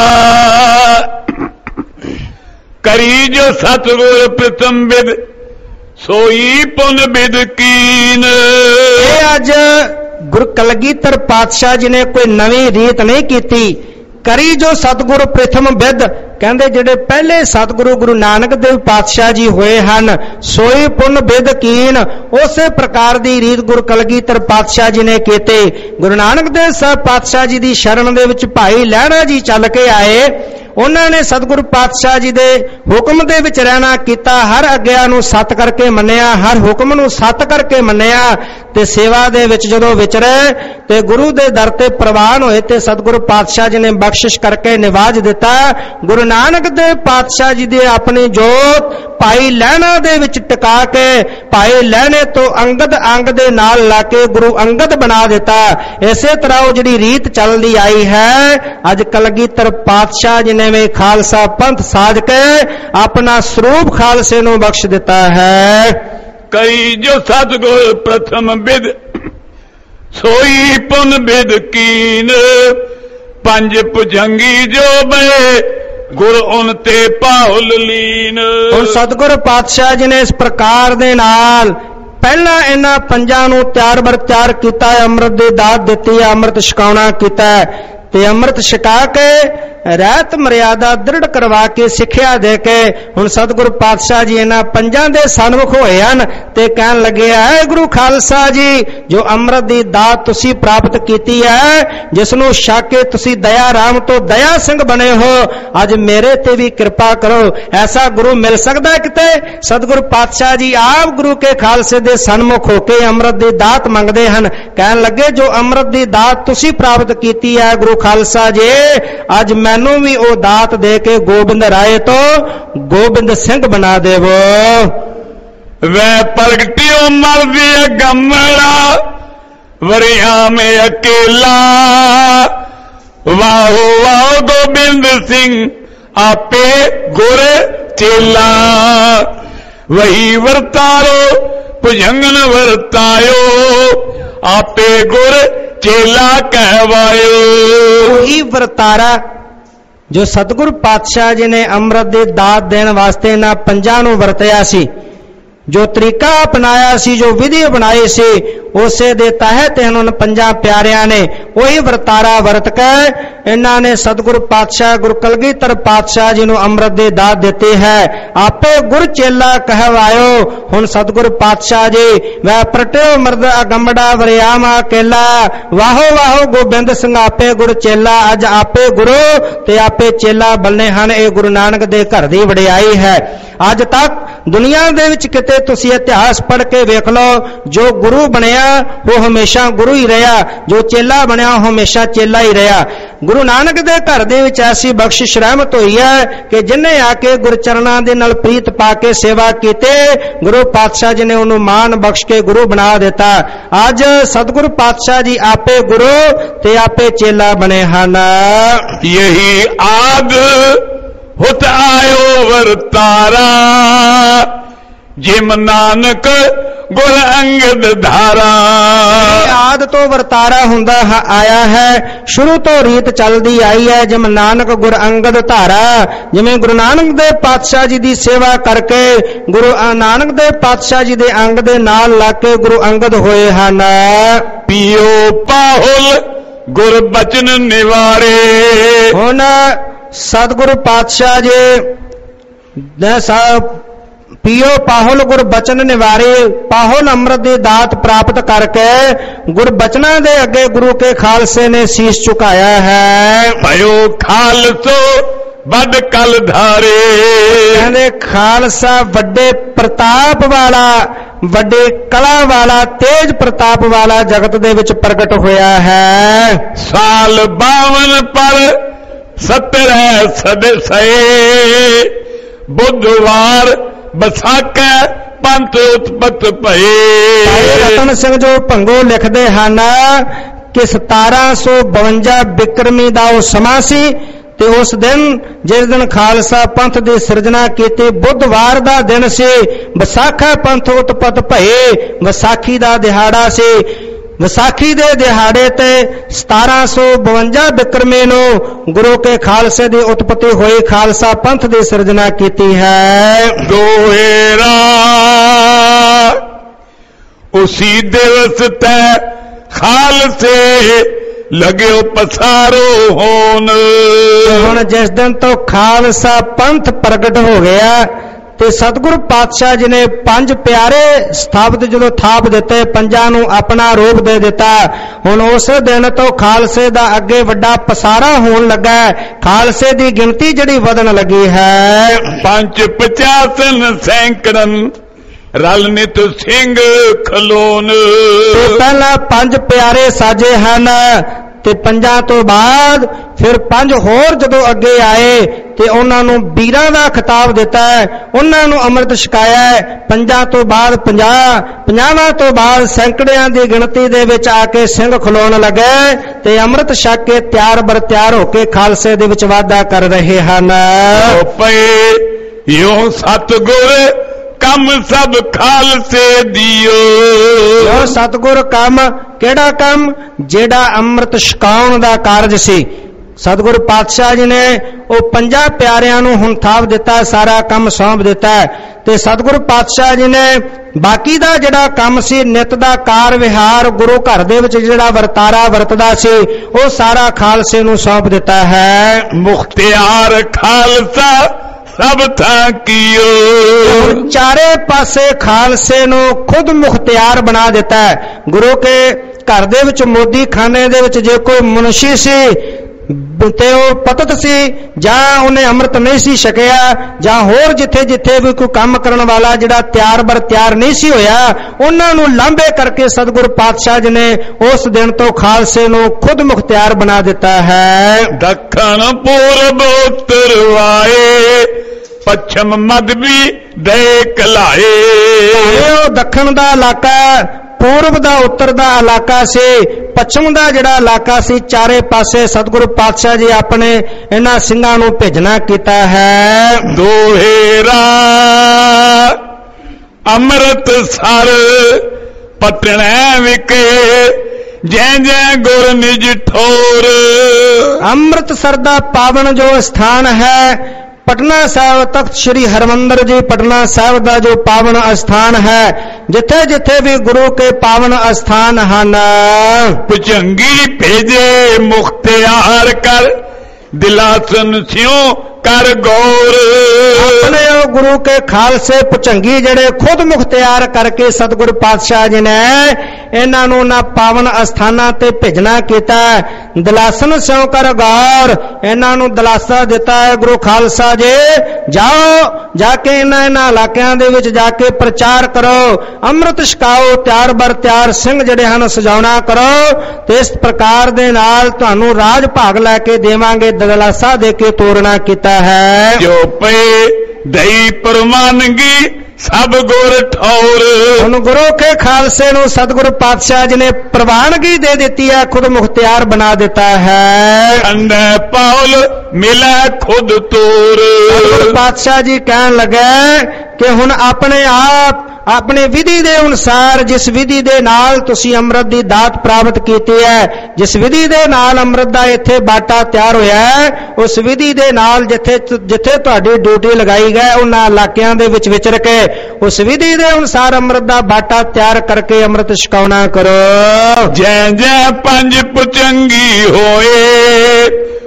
ਕਰੀ ਜੋ ਸਤਿਗੁਰ ਪ੍ਰਥਮ ਵਿਦ ਸੋਈ ਪੁਨ ਬਿਦ ਕੀਨ। ਇਹ ਅੱਜ ਗੁਰੂ ਕਲਗੀਧਰ ਪਾਤਸ਼ਾਹ ਜੀ ਨੇ ਕੋਈ ਨਵੀਂ ਰੀਤ ਨਹੀਂ ਕੀਤੀ। ਕਰੀ ਜੋ ਸਤਿਗੁਰੂ ਪ੍ਰਥਮ ਵਿਦ, ਕਹਿੰਦੇ ਜਿਹੜੇ ਪਹਿਲੇ ਸਤਿਗੁਰੂ ਗੁਰੂ ਨਾਨਕ ਦੇਵ ਪਾਤਸ਼ਾਹ ਜੀ ਹੋਏ ਹਨ, ਸੋਈ ਪੁਨ ਬਿਦ ਕੀਨ, ਉਸੇ ਪ੍ਰਕਾਰ ਦੀ ਰੀਤ ਗੁਰੂ ਕਲਗੀਧਰ ਪਾਤਸ਼ਾਹ ਜੀ ਨੇ ਕੀਤੀ। ਗੁਰੂ ਨਾਨਕ ਦੇਵ ਸਾਹਿਬ ਪਾਤਸ਼ਾਹ ਜੀ ਦੀ ਸ਼ਰਨ ਦੇ ਵਿੱਚ ਭਾਈ ਲਹਿਣਾ ਜੀ ਚੱਲ ਕੇ ਆਏ। ਉਹਨਾਂ ਨੇ ਸਤਿਗੁਰੂ ਪਾਤਸ਼ਾਹ ਜੀ ਦੇ ਹੁਕਮ ਦੇ ਵਿੱਚ ਰਹਿਣਾ ਕੀਤਾ, ਹਰ ਆਗਿਆ ਨੂੰ ਸੱਤ ਕਰਕੇ ਮੰਨਿਆ, ਹਰ ਹੁਕਮ ਨੂੰ ਸੱਤ ਕਰਕੇ ਮੰਨਿਆ, ਤੇ ਸੇਵਾ ਦੇ ਵਿੱਚ ਜਦੋਂ ਵਿਚਰੇ ਤੇ ਗੁਰੂ ਦੇ ਦਰ ਤੇ ਪ੍ਰਵਾਨ ਹੋਏ ਤੇ ਸਤਿਗੁਰੂ ਪਾਤਸ਼ਾਹ ਜੀ ਨੇ ਬਖਸ਼ਿਸ਼ ਕਰਕੇ ਨਿਵਾਜ ਦਿੱਤਾ। ਗੁਰੂ ਨਾਨਕ ਦੇਵ ਪਾਤਸ਼ਾਹ ਜੀ ਦੇ ਆਪਣੀ ਜੋਤ ਭਾਈ ਲਹਿਣਾ ਦੇ ਵਿੱਚ ਟਿਕਾ ਕੇ ਭਾਈ ਲਹਿਣੇ ਤੋਂ ਅੰਗਦ ਅੰਗ ਦੇ ਨਾਲ ਲਾ ਕੇ ਗੁਰੂ ਅੰਗਦ ਬਣਾ ਦਿੱਤਾ। ਇਸੇ ਤਰ੍ਹਾਂ ਉਹ ਜਿਹੜੀ ਰੀਤ ਚੱਲਦੀ ਆਈ ਹੈ, ਅੱਜ ਕਲਗੀਧਰ ਪਾਤਸ਼ਾਹ ਜੀ ਨੇ ਵੀ ਖਾਲਸਾ ਪੰਥ ਸਾਜ ਕੇ ਆਪਣਾ ਸਰੂਪ ਖਾਲਸੇ ਨੂੰ ਬਖਸ਼ ਦਿੱਤਾ ਹੈ। ਕਈ ਜੋ ਸਤਿਗੁਰ ਪ੍ਰਥਮ ਬਿਦ ਸੋਈ ਪੁਨ ਬਿਦ ਕੀਨ, ਪੰਜ ਭੁਜੰਗੀ ਜੋ ਬਏ ਗੁਰ ਉਨ ਤੇ ਪਾਹੁਲ ਲੀਨ। ਹੁਣ ਸਤਿਗੁਰ ਪਾਤਸ਼ਾਹ ਜੀ ਨੇ ਇਸ ਪ੍ਰਕਾਰ ਦੇ ਨਾਲ ਪਹਿਲਾਂ ਇਹਨਾਂ ਪੰਜਾਂ ਨੂੰ ਤਿਆਰ ਬਰ ਤਿਆਰ ਕੀਤਾ, ਅੰਮ੍ਰਿਤ ਦੀ ਦਾਤ ਦਿੱਤੀ, ਅੰਮ੍ਰਿਤ ਛਕਾਉਣਾ ਕੀਤਾ, ਤੇ ਅੰਮ੍ਰਿਤ ਛਕਾ ਕੇ ਰਹਿਤ ਮਰਿਆਦਾ ਦ੍ਰਿੜ ਕਰਵਾ ਕੇ ਸਿੱਖਿਆ ਦੇ ਕੇ ਹੁਣ ਸਤਿਗੁਰੂ ਪਾਤਸ਼ਾਹ ਜੀ ਇਹਨਾਂ ਪੰਜਾਂ ਦੇ ਸਨਮੁਖ ਹੋਏ ਹਨ ਤੇ ਕਹਿਣ ਲੱਗੇ ਹੈ, ਗੁਰੂ ਖਾਲਸਾ ਜੀ ਜੋ ਅੰਮ੍ਰਿਤ ਦੀ ਦਾਤ ਤੁਸੀਂ ਪ੍ਰਾਪਤ ਕੀਤੀ ਹੈ, ਜਿਸ ਨੂੰ ਛਕ ਕੇ ਤੁਸੀਂ ਦਇਆ ਰਾਮ ਤੋਂ ਦਇਆ ਸਿੰਘ ਬਣੇ ਹੋ, ਅੱਜ ਮੇਰੇ ਤੇ ਵੀ ਕਿਰਪਾ ਕਰੋ। ਐਸਾ ਗੁਰੂ ਮਿਲ ਸਕਦਾ ਕਿਤੇ? ਸਤਿਗੁਰੂ ਪਾਤਸ਼ਾਹ ਜੀ ਆਪ ਗੁਰੂ ਕੇ ਖਾਲਸੇ ਦੇ ਸਨਮੁਖ ਹੋ ਕੇ ਅੰਮ੍ਰਿਤ ਦੀ ਦਾਤ ਮੰਗਦੇ ਹਨ। ਕਹਿਣ ਲੱਗੇ ਜੋ ਅੰਮ੍ਰਿਤ ਦੀ ਦਾਤ ਤੁਸੀਂ ਪ੍ਰਾਪਤ ਕੀਤੀ ਹੈ ਗੁਰੂ ਖਾਲਸਾ ਜੀ, ਅੱਜ ਮੈਨੂੰ ਵੀ ਉਹ ਦਾਤ ਦੇ ਕੇ ਗੋਬਿੰਦ ਰਾਏ ਤੋਂ ਗੋਬਿੰਦ ਸਿੰਘ ਬਣਾ ਦੇਵੋ। ਵੈ ਪ੍ਰਗਟਿਓ ਮਰਦੀ ਗਮੜਾ ਵਰਿਆ ਮੇ ਅਕੇਲਾ, ਵਾਹੋ ਵਾਹੋ ਗੋਬਿੰਦ ਸਿੰਘ ਆਪੇ ਗੁਰ ਚੇਲਾ, ਵਹੀ ਵਰਤਾਰੋ ਭੁਜੰਗਨ ਵਰਤਾਇਓ, ਆਪੇ ਗੁਰ ਚੇਲਾ ਕਹਿਵਾਇਓ। ਉਹੀ ਵਰਤਾਰਾ ਜੋ ਸਤਿਗੁਰੂ ਪਾਤਸ਼ਾਹ ਜੀ ਨੇ ਅੰਮ੍ਰਿਤ ਦੀ ਦਾਤ ਦੇਣ ਵਾਸਤੇ ਇਹਨਾਂ ਪੰਜਾਂ ਨੂੰ ਵਰਤਿਆ ਸੀ, ਜੋ ਤਰੀਕਾ ਅਪਣਾਇਆ ਸੀ, ਜੋ ਵਿਧੀ ਬਣਾਈ ਸੀ, ਉਸੇ ਦੇ ਤਹਿਤ ਇਹਨਾਂ ਪੰਜਾਂ ਪਿਆਰਿਆਂ ਨੇ ਉਹੀ ਵਰਤਾਰਾ ਵਰਤ ਕੇ ਇਹਨਾਂ ਨੇ ਸਤਿਗੁਰੂ ਪਾਤਸ਼ਾਹ ਗੁਰੂ ਕਲਗੀਧਰ ਪਾਤਸ਼ਾਹ ਜੀ ਨੂੰ ਅੰਮ੍ਰਿਤ ਦੀ ਦਾਤ ਦਿੱਤੀ ਹੈ। ਆਪੇ ਗੁਰ ਚੇਲਾ ਕਹਿਵਾਇਓ। ਹੁਣ ਸਤਿਗੁਰੂ ਪਾਤਸ਼ਾਹ ਜੀ ਵੈ ਪ੍ਰਟਿਓ ਮਰਦ ਅਗੰਮੜਾ ਵਰਿਆਮਾ ਕੇਲਾ, ਵਾਹੋ ਵਾਹੋ ਗੋਬਿੰਦ ਸਿੰਘ ਆਪੇ ਗੁਰ ਚੇਲਾ, ਅੱਜ ਆਪੇ ਗੁਰੂ ਤੇ ਆਪੇ ਚੇਲਾ ਬਣਨੇ ਹਨ। ਇਹ ਗੁਰੂ ਨਾਨਕ ਦੇ ਘਰ ਦੀ ਵਡਿਆਈ ਹੈ। ਅੱਜ ਤੱਕ ਦੁਨੀਆ ਦੇ ਵਿੱਚ ਕਿਤੇ ਤੁਸੀਂ ਇਤਿਹਾਸ ਪੜ੍ਹ ਕੇ ਵੇਖ ਲਓ, ਜੋ ਗੁਰੂ ਬਣਿਆ ਉਹ ਹਮੇਸ਼ਾ ਗੁਰੂ ਹੀ ਰਿਹਾ, ਜੋ ਚੇਲਾ ਬਣਿਆ ਉਹ ਹਮੇਸ਼ਾ ਚੇਲਾ ਹੀ ਰਿਹਾ। ਗੁਰੂ ਨਾਨਕ ਦੇ ਘਰ ਦੇ ਵਿੱਚ ਐਸੀ ਬਖਸ਼ਿਸ਼ ਰਹਿਮਤ ਹੋਈ ਹੈ ਕਿ ਜਿਨ੍ਹਾਂ ਆ ਕੇ ਗੁਰਚਰਨਾਂ ਦੇ ਨਾਲ ਪ੍ਰੀਤ ਪਾ ਕੇ ਸੇਵਾ ਕੀਤੀ, ਗੁਰੂ ਪਾਤਸ਼ਾਹ ਜੀ ਨੇ ਉਹਨੂੰ ਮਾਨ ਬਖਸ਼ ਕੇ ਗੁਰੂ ਬਣਾ ਦਿੱਤਾ। ਅੱਜ ਸਤਿਗੁਰੂ ਪਾਤਸ਼ਾਹ ਜੀ ਆਪੇ ਗੁਰੂ ਤੇ ਆਪੇ ਚੇਲਾ ਬਣੇ ਹਨ। ਯਹੀ ਆਦ ਹੁਤ ਆਇਓ ਵਰਤਾਰਾ, ਜਿਮ ਨਾਨਕ ਗੁਰ ਅੰਗਦ ਧਾਰਾ। ਆਦ ਤੋਂ ਵਰਤਾਰਾ ਹੁੰਦਾ ਆਇਆ ਹੈ, ਸ਼ੁਰੂ ਤੋਂ ਰੀਤ ਚੱਲਦੀ ਆਈ ਹੈ, ਜਿਮ ਨਾਨਕ ਗੁਰ ਅੰਗਦ ਧਾਰਾ। ਜਿਵੇਂ ਗੁਰੂ ਨਾਨਕ ਦੇਵ ਪਾਤਸ਼ਾਹ ਜੀ ਦੀ ਸੇਵਾ ਕਰਕੇ ਗੁਰੂ ਨਾਨਕ ਦੇਵ ਪਾਤਸ਼ਾਹ ਜੀ ਦੇ ਅੰਗ ਦੇ ਨਾਲ ਲਾ ਕੇ ਗੁਰੂ ਅੰਗਦ ਹੋਏ ਹਨ। ਪੀਓ ਪਾਹੁਲ ਗੁਰ ਬਚਨ ਨਿਵਾਰੇ। ਹੁਣ ਸਤਿਗੁਰੂ ਪਾਤਸ਼ਾਹ ਜੀ ਨੇ ਸਾਹਿਬ ਪੀਓ ਪਾਹੁਲ ਗੁਰ ਬਚਨ ਨਿਵਾਰੇ, ਪਾਹੁਲ ਅੰਮ੍ਰਿਤ ਦੀ ਦਾਤ ਪ੍ਰਾਪਤ ਕਰਕੇ ਗੁਰ ਬਚਨਾਂ ਦੇ ਅੱਗੇ ਗੁਰੂ ਕੇ ਖਾਲਸੇ ਨੇ ਸੀਸ ਝੁਕਾਇਆ ਹੈ। ਭਇਓ ਖਾਲਸੋ ਵੱਡ ਕਲ ਧਾਰੇ, ਕਹਿੰਦੇ ਖਾਲਸਾ ਵੱਡੇ ਪ੍ਰਤਾਪ ਵਾਲਾ, ਵੱਡੇ ਕਲਾ ਵਾਲਾ, ਤੇਜ ਪ੍ਰਤਾਪ ਵਾਲਾ ਜਗਤ ਦੇ ਵਿੱਚ ਪ੍ਰਗਟ ਹੋਇਆ ਹੈ। ਸਾਲ ਬਾਵਨ ਪਰ ਸਤਰੈ ਸਦੇ ਸਏ, ਬੁੱਧਵਾਰ ਬਸਾਕੈ ਪੰਥ ਉਤਪਤ ਭਏ। ਭਾਈ ਰਤਨ ਸਿੰਘ ਜੋ ਭੰਗੋ ਲਿਖਦੇ ਹਨ ਕਿ ਸਤਾਰਾਂ ਸੌ ਬਵੰਜਾ ਬਿਕਰਮੀ ਦਾ ਉਹ ਸਮਾਂ ਸੀ ਤੇ ਉਸ ਦਿਨ ਜਿਸ ਦਿਨ ਖਾਲਸਾ ਪੰਥ ਦੀ ਸਿਰਜਣਾ ਕੀਤੀ, ਬੁੱਧਵਾਰ ਦਾ ਦਿਨ ਸੀ, ਵਿਸਾਖਾ ਪੰਥ ਉਤਪਤ ਭਏ, ਵਿਸਾਖੀ ਦਾ ਦਿਹਾੜਾ ਸੀ। ਵਿਸਾਖੀ ਦੇ ਦਿਹਾੜੇ ਤੇ ਸਤਾਰਾਂ ਸੌ ਬਵੰਜਾ ਬਿਕਰਮੀ ਨੂੰ ਗੁਰੂ ਕੇ ਖਾਲਸੇ ਦੀ ਉਤਪਤੀ ਹੋਈ, ਖਾਲਸਾ ਪੰਥ ਦੀ ਸਿਰਜਣਾ ਕੀਤੀ ਹੈ। ਦੋਹੇਰਾ ਉਸੀ ਦਿਵਸ ਤੈ ਖਾਲਸੇ ਲਗਿਓ ਪਸਾਰੋ ਹੋਣ। ਹੁਣ ਜਿਸ ਦਿਨ ਤੋਂ ਖਾਲਸਾ ਪੰਥ ਪ੍ਰਗਟ ਹੋ ਗਿਆ ਤੇ ਸਤਿਗੁਰੂ ਪਾਤਸ਼ਾਹ ਜੀ ਨੇ ਪੰਜ ਪਿਆਰੇ ਸਥਾਪਿਤ ਜਦੋਂ ਥਾਪ ਦਿੱਤੇ, ਪੰਜਾਂ ਨੂੰ ਆਪਣਾ ਰੂਪ ਦੇ ਦਿੱਤਾ, ਹੁਣ ਉਸ ਦਿਨ ਤੋਂ ਖਾਲਸੇ ਦਾ ਅੱਗੇ ਵੱਡਾ ਪਸਾਰਾ ਹੋਣ ਲੱਗਾ, ਖਾਲਸੇ ਦੀ ਗਿਣਤੀ ਜਿਹੜੀ ਵਧਣ ਲੱਗੀ ਹੈ। ਪੰਜ ਪਚਾਸਨ ਸੈਂਕੜਨ ਰਲ ਨਿਤ ਸਿੰਘ ਖਲੋਨ। ਤੇ ਪਹਿਲਾਂ ਪੰਜ ਪਿਆਰੇ ਸਾਜੇ ਹਨ ਤੇ ਪੰਜਾਂ ਤੋਂ ਬਾਅਦ ਫਿਰ ਪੰਜ ਹੋਰ ਜਦੋਂ ਅੱਗੇ ਆਏ ਤੇ ਉਹਨਾਂ ਨੂੰ ਵੀਰਾਂ ਦਾ ਖਿਤਾਬ ਦਿੱਤਾ ਹੈ, ਉਹਨਾਂ ਨੂੰ ਅੰਮ੍ਰਿਤ ਛਕਾਇਆ ਹੈ। ਪੰਜਾਂ ਤੋਂ ਬਾਅਦ ਪੰਜਾਹ, ਪੰਜਾਹਾਂ ਤੋਂ ਬਾਅਦ ਸੈਂਕੜਿਆਂ ਦੀ ਗਿਣਤੀ ਦੇ ਵਿੱਚ ਆ ਕੇ ਸਿੰਘ ਖਲੋਣ ਲੱਗੇ ਤੇ ਅੰਮ੍ਰਿਤ ਛਕ ਕੇ ਤਿਆਰ ਬਰ ਤਿਆਰ ਹੋ ਕੇ ਖਾਲਸੇ ਦੇ ਵਿੱਚ ਵਾਧਾ ਕਰ ਰਹੇ ਹਨ। ਪਏ ਯੋ ਸਤਿਗੁਰ ਕੰਮ ਸਭ ਖਾਲਸੇ ਦਿਓ। ਉਹ ਸਤਿਗੁਰ ਕੰਮ ਕਿਹੜਾ ਕੰਮ? ਜਿਹੜਾ ਅੰਮ੍ਰਿਤ ਛਕਾਉਣ ਦਾ ਕਾਰਜ ਸੀ। ਸਤਿਗੁਰੂ ਪਾਤਸ਼ਾਹ ਜੀ ਨੇ ਉਹ ਪੰਜਾਂ ਪਿਆਰਿਆਂ ਨੂੰ ਹੁਣ ਥਾਪ ਦਿੱਤਾ, ਸਾਰਾ ਕੰਮ ਸੌਂਪ ਦਿੱਤਾ ਤੇ ਸਤਿਗੁਰੂ ਪਾਤਸ਼ਾਹ ਜੀ ਨੇ ਬਾਕੀ ਦਾ ਜਿਹੜਾ ਕੰਮ ਸੀ, ਨਿਤ ਦਾ ਕਾਰ ਵਿਹਾਰ, ਗੁਰੂ ਘਰ ਦੇ ਵਿੱਚ ਜਿਹੜਾ ਵਰਤਾਰਾ ਵਰਤਦਾ ਸੀ, ਉਹ ਸਾਰਾ ਖਾਲਸੇ ਨੂੰ ਸੌਂਪ ਦਿੱਤਾ ਹੈ। ਮੁਖਤਿਆਰ ਖਾਲਸਾ ਸਭ ਥਾਂ ਕੀਓ। ਚਾਰੇ ਪਾਸੇ ਖਾਲਸੇ ਨੂੰ ਖੁਦ ਮੁਖਤਿਆਰ ਬਣਾ ਦਿੱਤਾ ਹੈ। ਗੁਰੂ ਕੇ ਘਰ ਦੇ ਵਿੱਚ ਮੋਦੀ ਖਾਨੇ ਦੇ ਵਿੱਚ ਜੇ ਕੋਈ ਮਨੁਸ਼ੀ ਸੀ ਤੇ ਉਹ ਪਤਤ ਸੀ ਜਾਂ ਉਹਨੇ ਅੰਮ੍ਰਿਤ ਨਹੀਂ ਸੀ ਛਕਿਆ, ਜਾਂ ਹੋਰ ਜਿੱਥੇ ਜਿੱਥੇ ਵੀ ਕੋਈ ਕੰਮ ਕਰਨ ਵਾਲਾ ਜਿਹੜਾ ਤਿਆਰ ਬਰ ਤਿਆਰ ਨਹੀਂ ਸੀ ਹੋਇਆ, ਉਹਨਾਂ ਨੂੰ ਲਾਂਭੇ ਕਰਕੇ ਸਤਿਗੁਰੂ ਪਾਤਸ਼ਾਹ ਜੀ ਨੇ ਉਸ ਦਿਨ ਤੋਂ ਖਾਲਸੇ ਨੂੰ ਖੁਦ ਮੁਖਤਿਆਰ ਬਣਾ ਦਿੱਤਾ ਹੈ। ਦੱਖਣ ਪੂਰਬ ਉੱਤਰ ਵਾਏ, ਪੱਛਮ ਮੱਧ ਵੀ ਦੇ ਕਲਾਏ। ਉਹ ਦੱਖਣ ਦਾ ਇਲਾਕਾ, ਪੂਰਬ ਦਾ ਉੱਤਰ ਦਾ ਇਲਾਕਾ ਸੀ, ਪੱਛਮ ਦਾ ਜਿਹੜਾ ਇਲਾਕਾ ਸੀ, ਚਾਰੇ ਪਾਸੇ ਸਤਿਗੁਰੂ ਪਾਤਸ਼ਾਹ ਜੀ ਆਪਣੇ ਇਹਨਾਂ ਸਿੰਘਾਂ ਨੂੰ ਭੇਜਣਾ ਕੀਤਾ ਹੈ। ਦੋਹੇਰਾ ਅੰਮ੍ਰਿਤਸਰ ਪਟਣਾ ਵਿਕੇ, ਜੈ ਜੈ ਗੁਰ ਨਿਜ ਠੋਰ। ਅੰਮ੍ਰਿਤਸਰ ਦਾ ਪਾਵਨ ਜੋ ਸਥਾਨ ਹੈ, ਪਟਨਾ ਸਾਹਿਬ, ਤਖਤ ਸ੍ਰੀ ਹਰਿਮੰਦਰ ਜੀ ਪਟਨਾ ਸਾਹਿਬ ਦਾ ਜੋ ਪਾਵਨ ਅਸਥਾਨ ਹੈ, ਜਿੱਥੇ ਜਿੱਥੇ ਵੀ ਗੁਰੂ ਕੇ ਪਾਵਨ ਅਸਥਾਨ ਹਨ, ਭੁਜੰਗੀ ਭੇਜੇ ਮੁਖਤਿਆਰ ਕਰ, ਦਿਲਾਸਨ ਸਿਉ ਕਰ ਗੌਰ। ਆਪਣੇ ਉਹ ਗੁਰੂ ਕੇ ਖਾਲਸੇ ਭੁਜੰਗੀ ਜਿਹੜੇ ਖੁਦ ਮੁਖਤਿਆਰ ਕਰਕੇ ਸਤਿਗੁਰੂ ਪਾਤਸ਼ਾਹ ਜੀ ਨੇ ਇਹਨਾਂ ਨੂੰ ਨਾ ਪਾਵਨ ਅਸਥਾਨਾਂ ਤੇ ਭੇਜਣਾ ਕੀਤਾ। ਦਿਲਾਸਨ ਸਿਉ ਕਰ ਗੌਰ, ਇਹਨਾਂ ਨੂੰ ਦਿਲਾਸਾ ਦਿੱਤਾ ਹੈ ਗੁਰੂ ਖਾਲਸਾ ਜੀ, ਜਾਓ ਜਾ ਕੇ ਇਹਨਾਂ ਇਹਨਾਂ ਇਲਾਕਿਆਂ ਦੇ ਵਿੱਚ ਜਾ ਕੇ ਪ੍ਰਚਾਰ ਕਰੋ, ਅੰਮ੍ਰਿਤ ਛਕਾਓ, ਤਿਆਰ ਬਰ ਤਿਆਰ ਸਿੰਘ ਜਿਹੜੇ ਹਨ ਸਜਾਉਣਾ ਕਰੋ ਤੇ ਇਸ ਪ੍ਰਕਾਰ ਦੇ ਨਾਲ ਤੁਹਾਨੂੰ ਰਾਜ ਭਾਗ ਲੈ ਕੇ ਦੇਵਾਂਗੇ, ਦਿਲਾਸਾ ਦੇ ਕੇ ਤੋਰਨਾ ਕੀਤਾ ਹੈ। ਜੋ ਪਏ ਦਈ ਪ੍ਰਮਾਨਗੀ ਸਭ ਗੁਰ ਠੌਰ। ਹੁਣ ਗੁਰੂ ਕੇ ਖਾਲਸੇ ਨੂੰ ਸਤਿਗੁਰੂ ਪਾਤਸ਼ਾਹ ਜੀ ਨੇ ਪ੍ਰਵਾਨਗੀ ਦੇ ਦਿੱਤੀ ਹੈ, ਖੁਦ ਮੁਖਤਿਆਰ ਬਣਾ ਦਿੱਤਾ ਹੈ। ਅੰਡੇ ਪਾਉਲ ਮਿਲੇ ਖੁਦ ਤੋਰ। ਸਤਿਗੁਰੂ ਪਾਤਸ਼ਾਹ ਜੀ ਕਹਿਣ ਲੱਗੇ ਕਿ ਹੁਣ ਆਪਣੇ ਆਪ ਆਪਣੇ ਵਿਧੀ ਦੇ ਅਨੁਸਾਰ, ਜਿਸ ਵਿਧੀ ਦੇ ਨਾਲ ਤੁਸੀਂ ਅੰਮ੍ਰਿਤ ਦੀ ਦਾਤ ਪ੍ਰਾਪਤ ਕੀਤੀ ਹੈ, ਜਿਸ ਵਿਧੀ ਦੇ ਨਾਲ ਅੰਮ੍ਰਿਤ ਦਾ ਇੱਥੇ ਬਾਟਾ ਤਿਆਰ ਹੋਇਆ ਹੈ, ਉਸ ਵਿਧੀ ਦੇ ਨਾਲ ਜਿੱਥੇ ਜਿੱਥੇ ਤੁਹਾਡੀ ਡਿਊਟੀ ਲਗਾਈ ਗਈ ਉਹਨਾਂ ਇਲਾਕਿਆਂ ਦੇ ਵਿੱਚ ਵਿਚਰ ਕੇ ਉਸ ਵਿਧੀ ਦੇ ਅਨੁਸਾਰ ਅੰਮ੍ਰਿਤ ਦਾ ਬਾਟਾ ਤਿਆਰ ਕਰਕੇ ਅੰਮ੍ਰਿਤ ਛਕਾਉਣਾ ਕਰੋ। ਜੈ ਜੈ ਪੰਜ ਪੁਚੰਗੀ ਹੋਏ,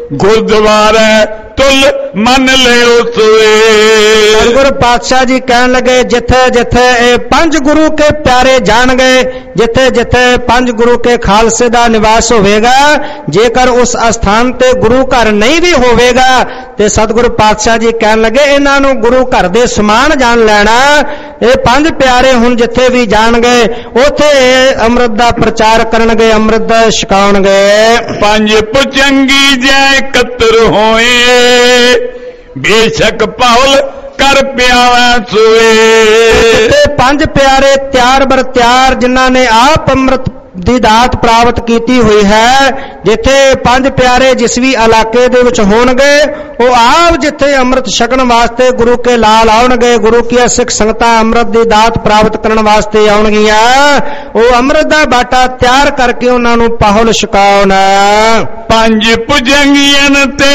ਗੁਰਦੁਆਰੇ ਤੁਲ ਮੰਨ ਲਿਓ ਸੋਏ। ਗੁਰੂ ਪਾਤਸ਼ਾਹ ਜੀ ਕਹਿਣ ਲੱਗੇ ਜਿੱਥੇ ਜਿੱਥੇ ਇਹ ਪੰਜ ਗੁਰੂ ਕੇ ਪਿਆਰੇ ਜਾਣਗੇ, ਜਿੱਥੇ ਜਿੱਥੇ ਪੰਜ ਗੁਰੂ ਕੇ ਖਾਲਸੇ ਦਾ ਨਿਵਾਸ ਹੋਵੇਗਾ, ਜੇਕਰ ਉਸ ਅਸਥਾਨ ਤੇ ਗੁਰੂ ਘਰ ਨਹੀਂ ਵੀ ਹੋਵੇਗਾ ਤੇ ਸਤਿਗੁਰੂ ਪਾਤਸ਼ਾਹ ਜੀ ਕਹਿਣ ਲੱਗੇ ਇਹਨਾਂ ਨੂੰ ਗੁਰੂ ਘਰ ਦੇ ਸਮਾਨ ਜਾਣ ਲੈਣਾ। ਇਹ ਪੰਜ ਪਿਆਰੇ ਹੁਣ ਜਿੱਥੇ ਵੀ ਜਾਣਗੇ ਉੱਥੇ ਅੰਮ੍ਰਿਤ ਦਾ ਪ੍ਰਚਾਰ ਕਰਨਗੇ, ਅੰਮ੍ਰਿਤ ਛਕਾਉਣਗੇ। ਪੰਜ ਪੁਚੰਗੀ ਜੈ ਇਕੱਤਰ ਹੋਏ, ਬੇਸ਼ੱਕ ਪਾਉਲ ਕਰ ਪਿਆਵੈ ਸੋਏ। ਤੇ ਪੰਜ ਪਿਆਰੇ ਤਿਆਰ ਬਰ ਤਿਆਰ ਜਿਨ੍ਹਾਂ ਨੇ ਆਪ ਅੰਮ੍ਰਿਤ ਦੀ ਦਾਤ ਪ੍ਰਾਪਤ ਕੀਤੀ ਹੋਈ ਹੈ, ਜਿੱਥੇ ਪੰਜ ਪਿਆਰੇ ਜਿਸ ਵੀ ਇਲਾਕੇ ਦੇ ਵਿੱਚ ਹੋਣਗੇ ਉਹ ਆਪ ਜਿੱਥੇ ਅੰਮ੍ਰਿਤ ਛਕਣ ਵਾਸਤੇ ਗੁਰੂ ਕੇ ਲਾਲ ਆਉਣਗੇ, ਗੁਰੂ ਕੀ ਸਿੱਖ ਸੰਗਤਾਂ ਅੰਮ੍ਰਿਤ ਦੀ ਦਾਤ ਪ੍ਰਾਪਤ ਕਰਨ ਵਾਸਤੇ ਆਉਣਗੀਆਂ, ਉਹ ਅੰਮ੍ਰਿਤ ਦਾ ਬਾਟਾ ਤਿਆਰ ਕਰਕੇ ਉਹਨਾਂ ਨੂੰ ਪਾਹੁਲ ਛਕਾਉਣ। ਪੰਜ ਪੁਜੰਗੀਆਂ ਤੇ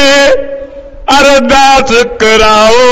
ਅਰਦਾਸ ਕਰਾਓ,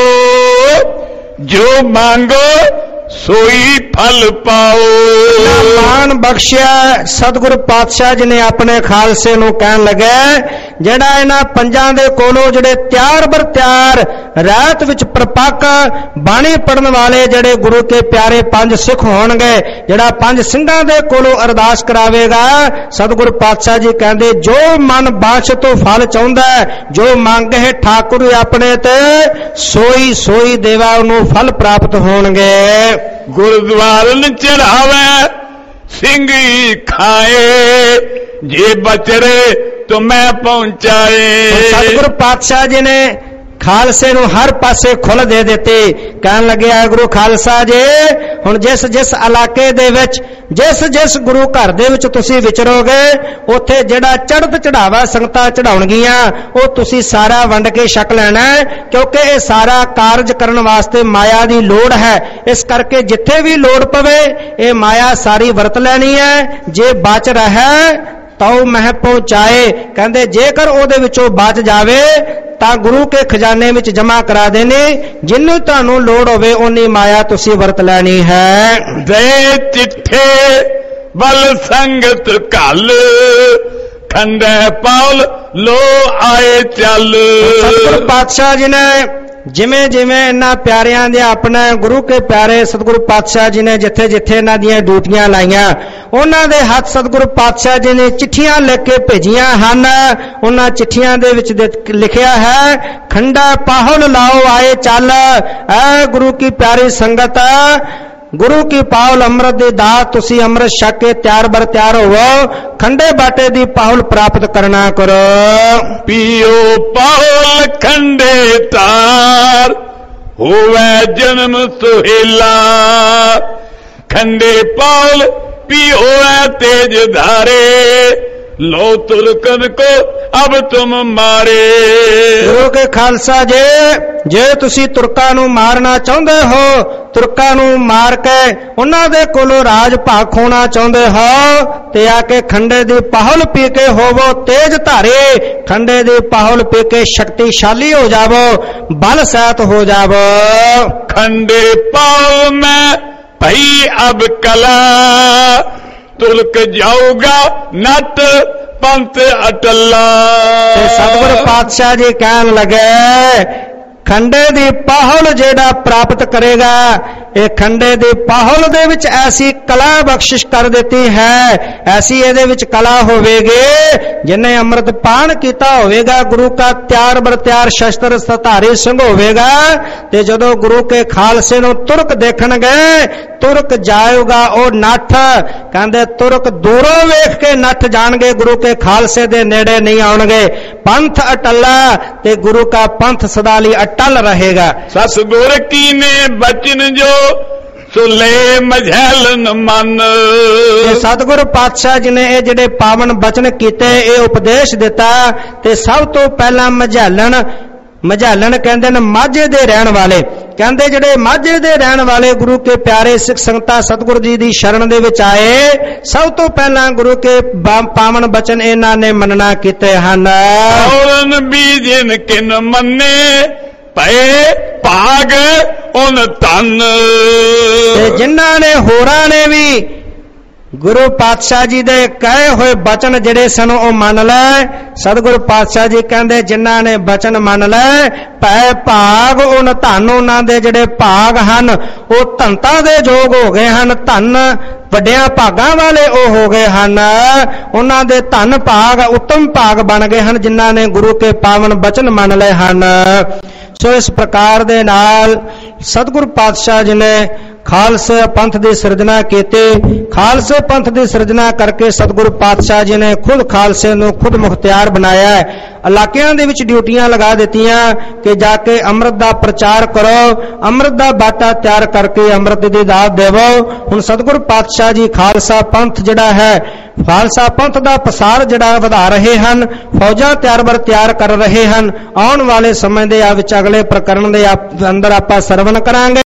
ਜੋ ਮੰਗੋ ਸੋਈ ਫਲ ਪਾਓ। ਮਾਨ ਬਖਸ਼ਿਆ ਸਤਿਗੁਰੂ ਪਾਤਸ਼ਾਹ ਜੀ ਨੇ ਆਪਣੇ ਖਾਲਸੇ ਨੂੰ ਕਹਿਣ ਲੱਗੇ ਜਿਹੜਾ ਇਹਨਾਂ ਪੰਜਾਂ ਦੇ ਕੋਲੋਂ ਜਿਹੜੇ ਤਿਆਰ ਬਰ ਤਿਆਰ ਰਾਤ ਵਿੱਚ ਪ੍ਰਪੱਕ ਬਾਣੀ ਪੜਨ ਵਾਲੇ ਜਿਹੜੇ ਗੁਰੂ ਕੇ ਪਿਆਰੇ ਪੰਜ ਸਿੱਖ ਹੋਣਗੇ, ਜਿਹੜਾ ਪੰਜ ਸਿੰਘਾਂ ਦੇ ਕੋਲੋਂ ਅਰਦਾਸ ਕਰਾਵੇਗਾ, ਸਤਿਗੁਰੂ ਪਾਤਸ਼ਾਹ ਜੀ ਕਹਿੰਦੇ ਜੋ ਮਨ ਬਾਛ ਤੋਂ ਫਲ ਚਾਹੁੰਦਾ, ਜੋ ਮੰਗੇ ਠਾਕੁਰ ਆਪਣੇ ਤੇ ਸੋਈ ਸੋਈ ਦੇਵਾ ਉਹਨੂੰ ਫਲ ਪ੍ਰਾਪਤ ਹੋਣਗੇ। ਗੁਰਦੁਆਰਨ ਚੜਾਵੇ ਸਿੰਘੀ ਖਾਏ, ਜੇ ਬਚਰੇ ਤੋ ਮੈਂ ਪਹੁੰਚਾਏ। ਸਤਿਗੁਰੂ ਪਾਤਸ਼ਾਹ ਜੀ ਨੇ ਖਾਲਸੇ ਨੂੰ ਹਰ ਪਾਸੇ ਖੁੱਲ੍ਹ ਦੇ ਦਿੱਤੀ। ਕਹਿਣ ਲੱਗਿਆ ਗੁਰੂ ਖਾਲਸਾ ਜੀ ਹੁਣ ਜਿਸ ਜਿਸ ਇਲਾਕੇ ਦੇ ਵਿੱਚ ਜਿਸ ਜਿਸ ਗੁਰੂ ਘਰ ਦੇ ਵਿੱਚ ਤੁਸੀਂ ਵਿਚਰੋਗੇ ਉੱਥੇ ਜਿਹੜਾ ਚੜ੍ਹਤ ਚੜਾਵਾ ਸੰਗਤਾਂ ਚੜਾਉਣਗੀਆਂ ਉਹ ਤੁਸੀਂ ਸਾਰਾ ਵੰਡ ਕੇ ਛਕ ਲੈਣਾ, ਕਿਉਂਕਿ ਇਹ ਸਾਰਾ ਕਾਰਜ ਕਰਨ ਵਾਸਤੇ ਮਾਇਆ ਦੀ ਲੋੜ ਹੈ। ਇਸ ਕਰਕੇ ਜਿੱਥੇ ਵੀ ਲੋੜ ਪਵੇ ਇਹ ਮਾਇਆ ਸਾਰੀ ਵਰਤ ਲੈਣੀ ਹੈ। ਜੇ ਬਚ ਰਹੇ ਤਾਂ ਮਹਿ ਪਹੁੰਚਾਏ, ਕਹਿੰਦੇ ਜੇਕਰ ਉਹਦੇ ਵਿੱਚੋਂ ਬਚ ਜਾਵੇ ਤਾਂ ਗੁਰੂ ਕੇ ਖਜ਼ਾਨੇ ਵਿੱਚ ਜਮਾ ਕਰਾ ਦੇਣੇ, ਜਿੰਨੂੰ ਤੁਹਾਨੂੰ ਲੋੜ ਹੋਵੇ ਉਨੀ ਮਾਇਆ ਤੁਸੀਂ ਵਰਤ ਲੈਣੀ ਹੈ। ਦੇ ਚਿੱਠੇ ਬਲ ਸੰਗਤ ਘਲ, ਖੰਡੇ ਪਾਉਲ ਲੋ ਆਏ ਚੱਲ। ਸਤਿਗੁਰੂ ਪਾਤਸ਼ਾਹ ਜੀ ਨੇ ਜਿਵੇਂ ਜਿਵੇਂ ਇਹਨਾਂ ਪਿਆਰਿਆਂ ਦੇ ਆਪਣੇ ਗੁਰੂ ਕੇ ਪਿਆਰੇ ਸਤਿਗੁਰੂ ਪਾਤਸ਼ਾਹ ਜੀ ਨੇ ਜਿੱਥੇ ਜਿੱਥੇ ਇਹਨਾਂ ਦੀਆਂ ਡਿਊਟੀਆਂ ਲਾਈਆਂ, ਉਹਨਾਂ ਦੇ ਹੱਥ ਸਤਿਗੁਰੂ ਪਾਤਸ਼ਾਹ ਜੀ ਨੇ ਚਿੱਠੀਆਂ ਲਿਖ ਕੇ ਭੇਜੀਆਂ ਹਨ। ਉਹਨਾਂ ਚਿੱਠੀਆਂ ਦੇ ਵਿੱਚ ਲਿਖਿਆ ਹੈ ਖੰਡਾ ਪਾਹੁਲ ਲਾਓ ਆਏ ਚੱਲ। ਐ ਗੁਰੂ ਕੀ ਪਿਆਰੀ ਸੰਗਤ, ਗੁਰੂ ਕੀ ਪਾਹੁਲ ਅੰਮ੍ਰਿਤ ਦੀ ਦਾਤ ਤੁਸੀਂ ਅੰਮ੍ਰਿਤ ਛਕ ਕੇ ਤਿਆਰ ਬਰ ਤਿਆਰ ਹੋਵੋ, ਖੰਡੇ ਬਾਟੇ ਦੀ ਪਾਹੁਲ ਪ੍ਰਾਪਤ ਕਰਨਾ ਕਰੋ। ਪੀਓ ਪਾਹੁਲ ਖੰਡੇ ਤਾਰ, ਹੋਵੇ ਜਨਮ ਸੁਹੇਲਾ, ਖੰਡੇ ਪਾਹੁਲ ਪੀਓ ਐ ਤੇਜ ਧਾਰੇ, लो तुर्कन को अब तुम मारे। गुरु के खालसा जे जे तुसी तुर्कां नूं मारना चाहुंदे हो, तुर्कां नूं मार के उन्हां दे कोलों राज भाग खोना चाहुंदे हो ते आके खंडे दी पाहुल पी के होवो तेज धारे, खंडे दी पाहुल पी के शक्तिशाली हो जावो, बल सहित हो जावो। खंडे पाहुल में भई अब कला, तुलक जाऊगा नट पंथ अटला। सतगुर पातशाह जी कहन लगे खंडे दी पाहुल जेड़ा प्राप्त करेगा, ये खंडे दी पाहुल दे विच ऐसी कला बख्शिश कर देती है, ऐसी ये विच कला होवेगी जिन्हें अमृत पान किया होवेगा, गुरु का त्यार बर त्यार शस्त्र सतारी सिंह होवेगा, ते जदों गुरु के खालसे नूं तुरक देखण गए, तुरक जाएगा ओ नठ, कहंदे तुरक दूरों वेख के नठ जाणगे, गुरु के खालसे दे नेड़े नहीं आउणगे। पंथ अटला ते गुरु का पंथ सदा लई अटल रहेगा। सतगुर की ने बचन जो सुले मझैलन मन। सतगुर पातशाह जी ने ये जिहड़े पावन बचन कीते, ये उपदेश दिता, ते सब तो पहला मझैलन मझैलन कहंदे ने माझे दे रहन वाले, कहंदे जिहड़े माझे दे रहन वाले गुरु के प्यारे सिख संगतां सतगुर जी दी शरण दे विच आए, सब तो पहला गुरु के पावन बचन इन्हां ने मनना कीते हन। औरन बीजन किन मन्ने पए भाग उन तन, जिन्हां ने होरां ने भी गुरु पातशाह जी दे कहे हुए बचन जिहड़े सन ओ मन लै। सतगुरु पातशाह जी कहंदे जिन्हां ने बचन मन लै पै भाग उन धन उन्हां दे जिहड़े भाग हन ओ धनता दे जोग हो गए हन। धन वड्डियां भागां वाले ओ हो गए हन। उन्हां दे धन भाग उत्तम भाग बन गए हन जिन्हां ने गुरु के पावन बचन मन लए हन। सो इस प्रकार दे नाल सतगुरु पातशाह जी ने खालसे पंथ की सिरजना की। खालसे पंथ की सिरजना करके सतगुरु पातशाह जी ने खुद खालसे नूं खुद मुख्तियार बनाया है। इलाकियां दे विच ड्यूटियां लगा दित्तियां कि जाके अमृत दा प्रचार करो, अमृत दा बाटा तैयार करके अमृत दी दात देवो। हुण सतगुरु पातशाह जी खालसा पंथ जिहड़ा है, खालसा पंथ दा पसार जिहड़ा वधा रहे हन, फौजां तैयार बर तैयार कर रहे हन। आउण वाले समय दे आ विच अगले प्रकरण दे अंदर आपां सरवण करांगे।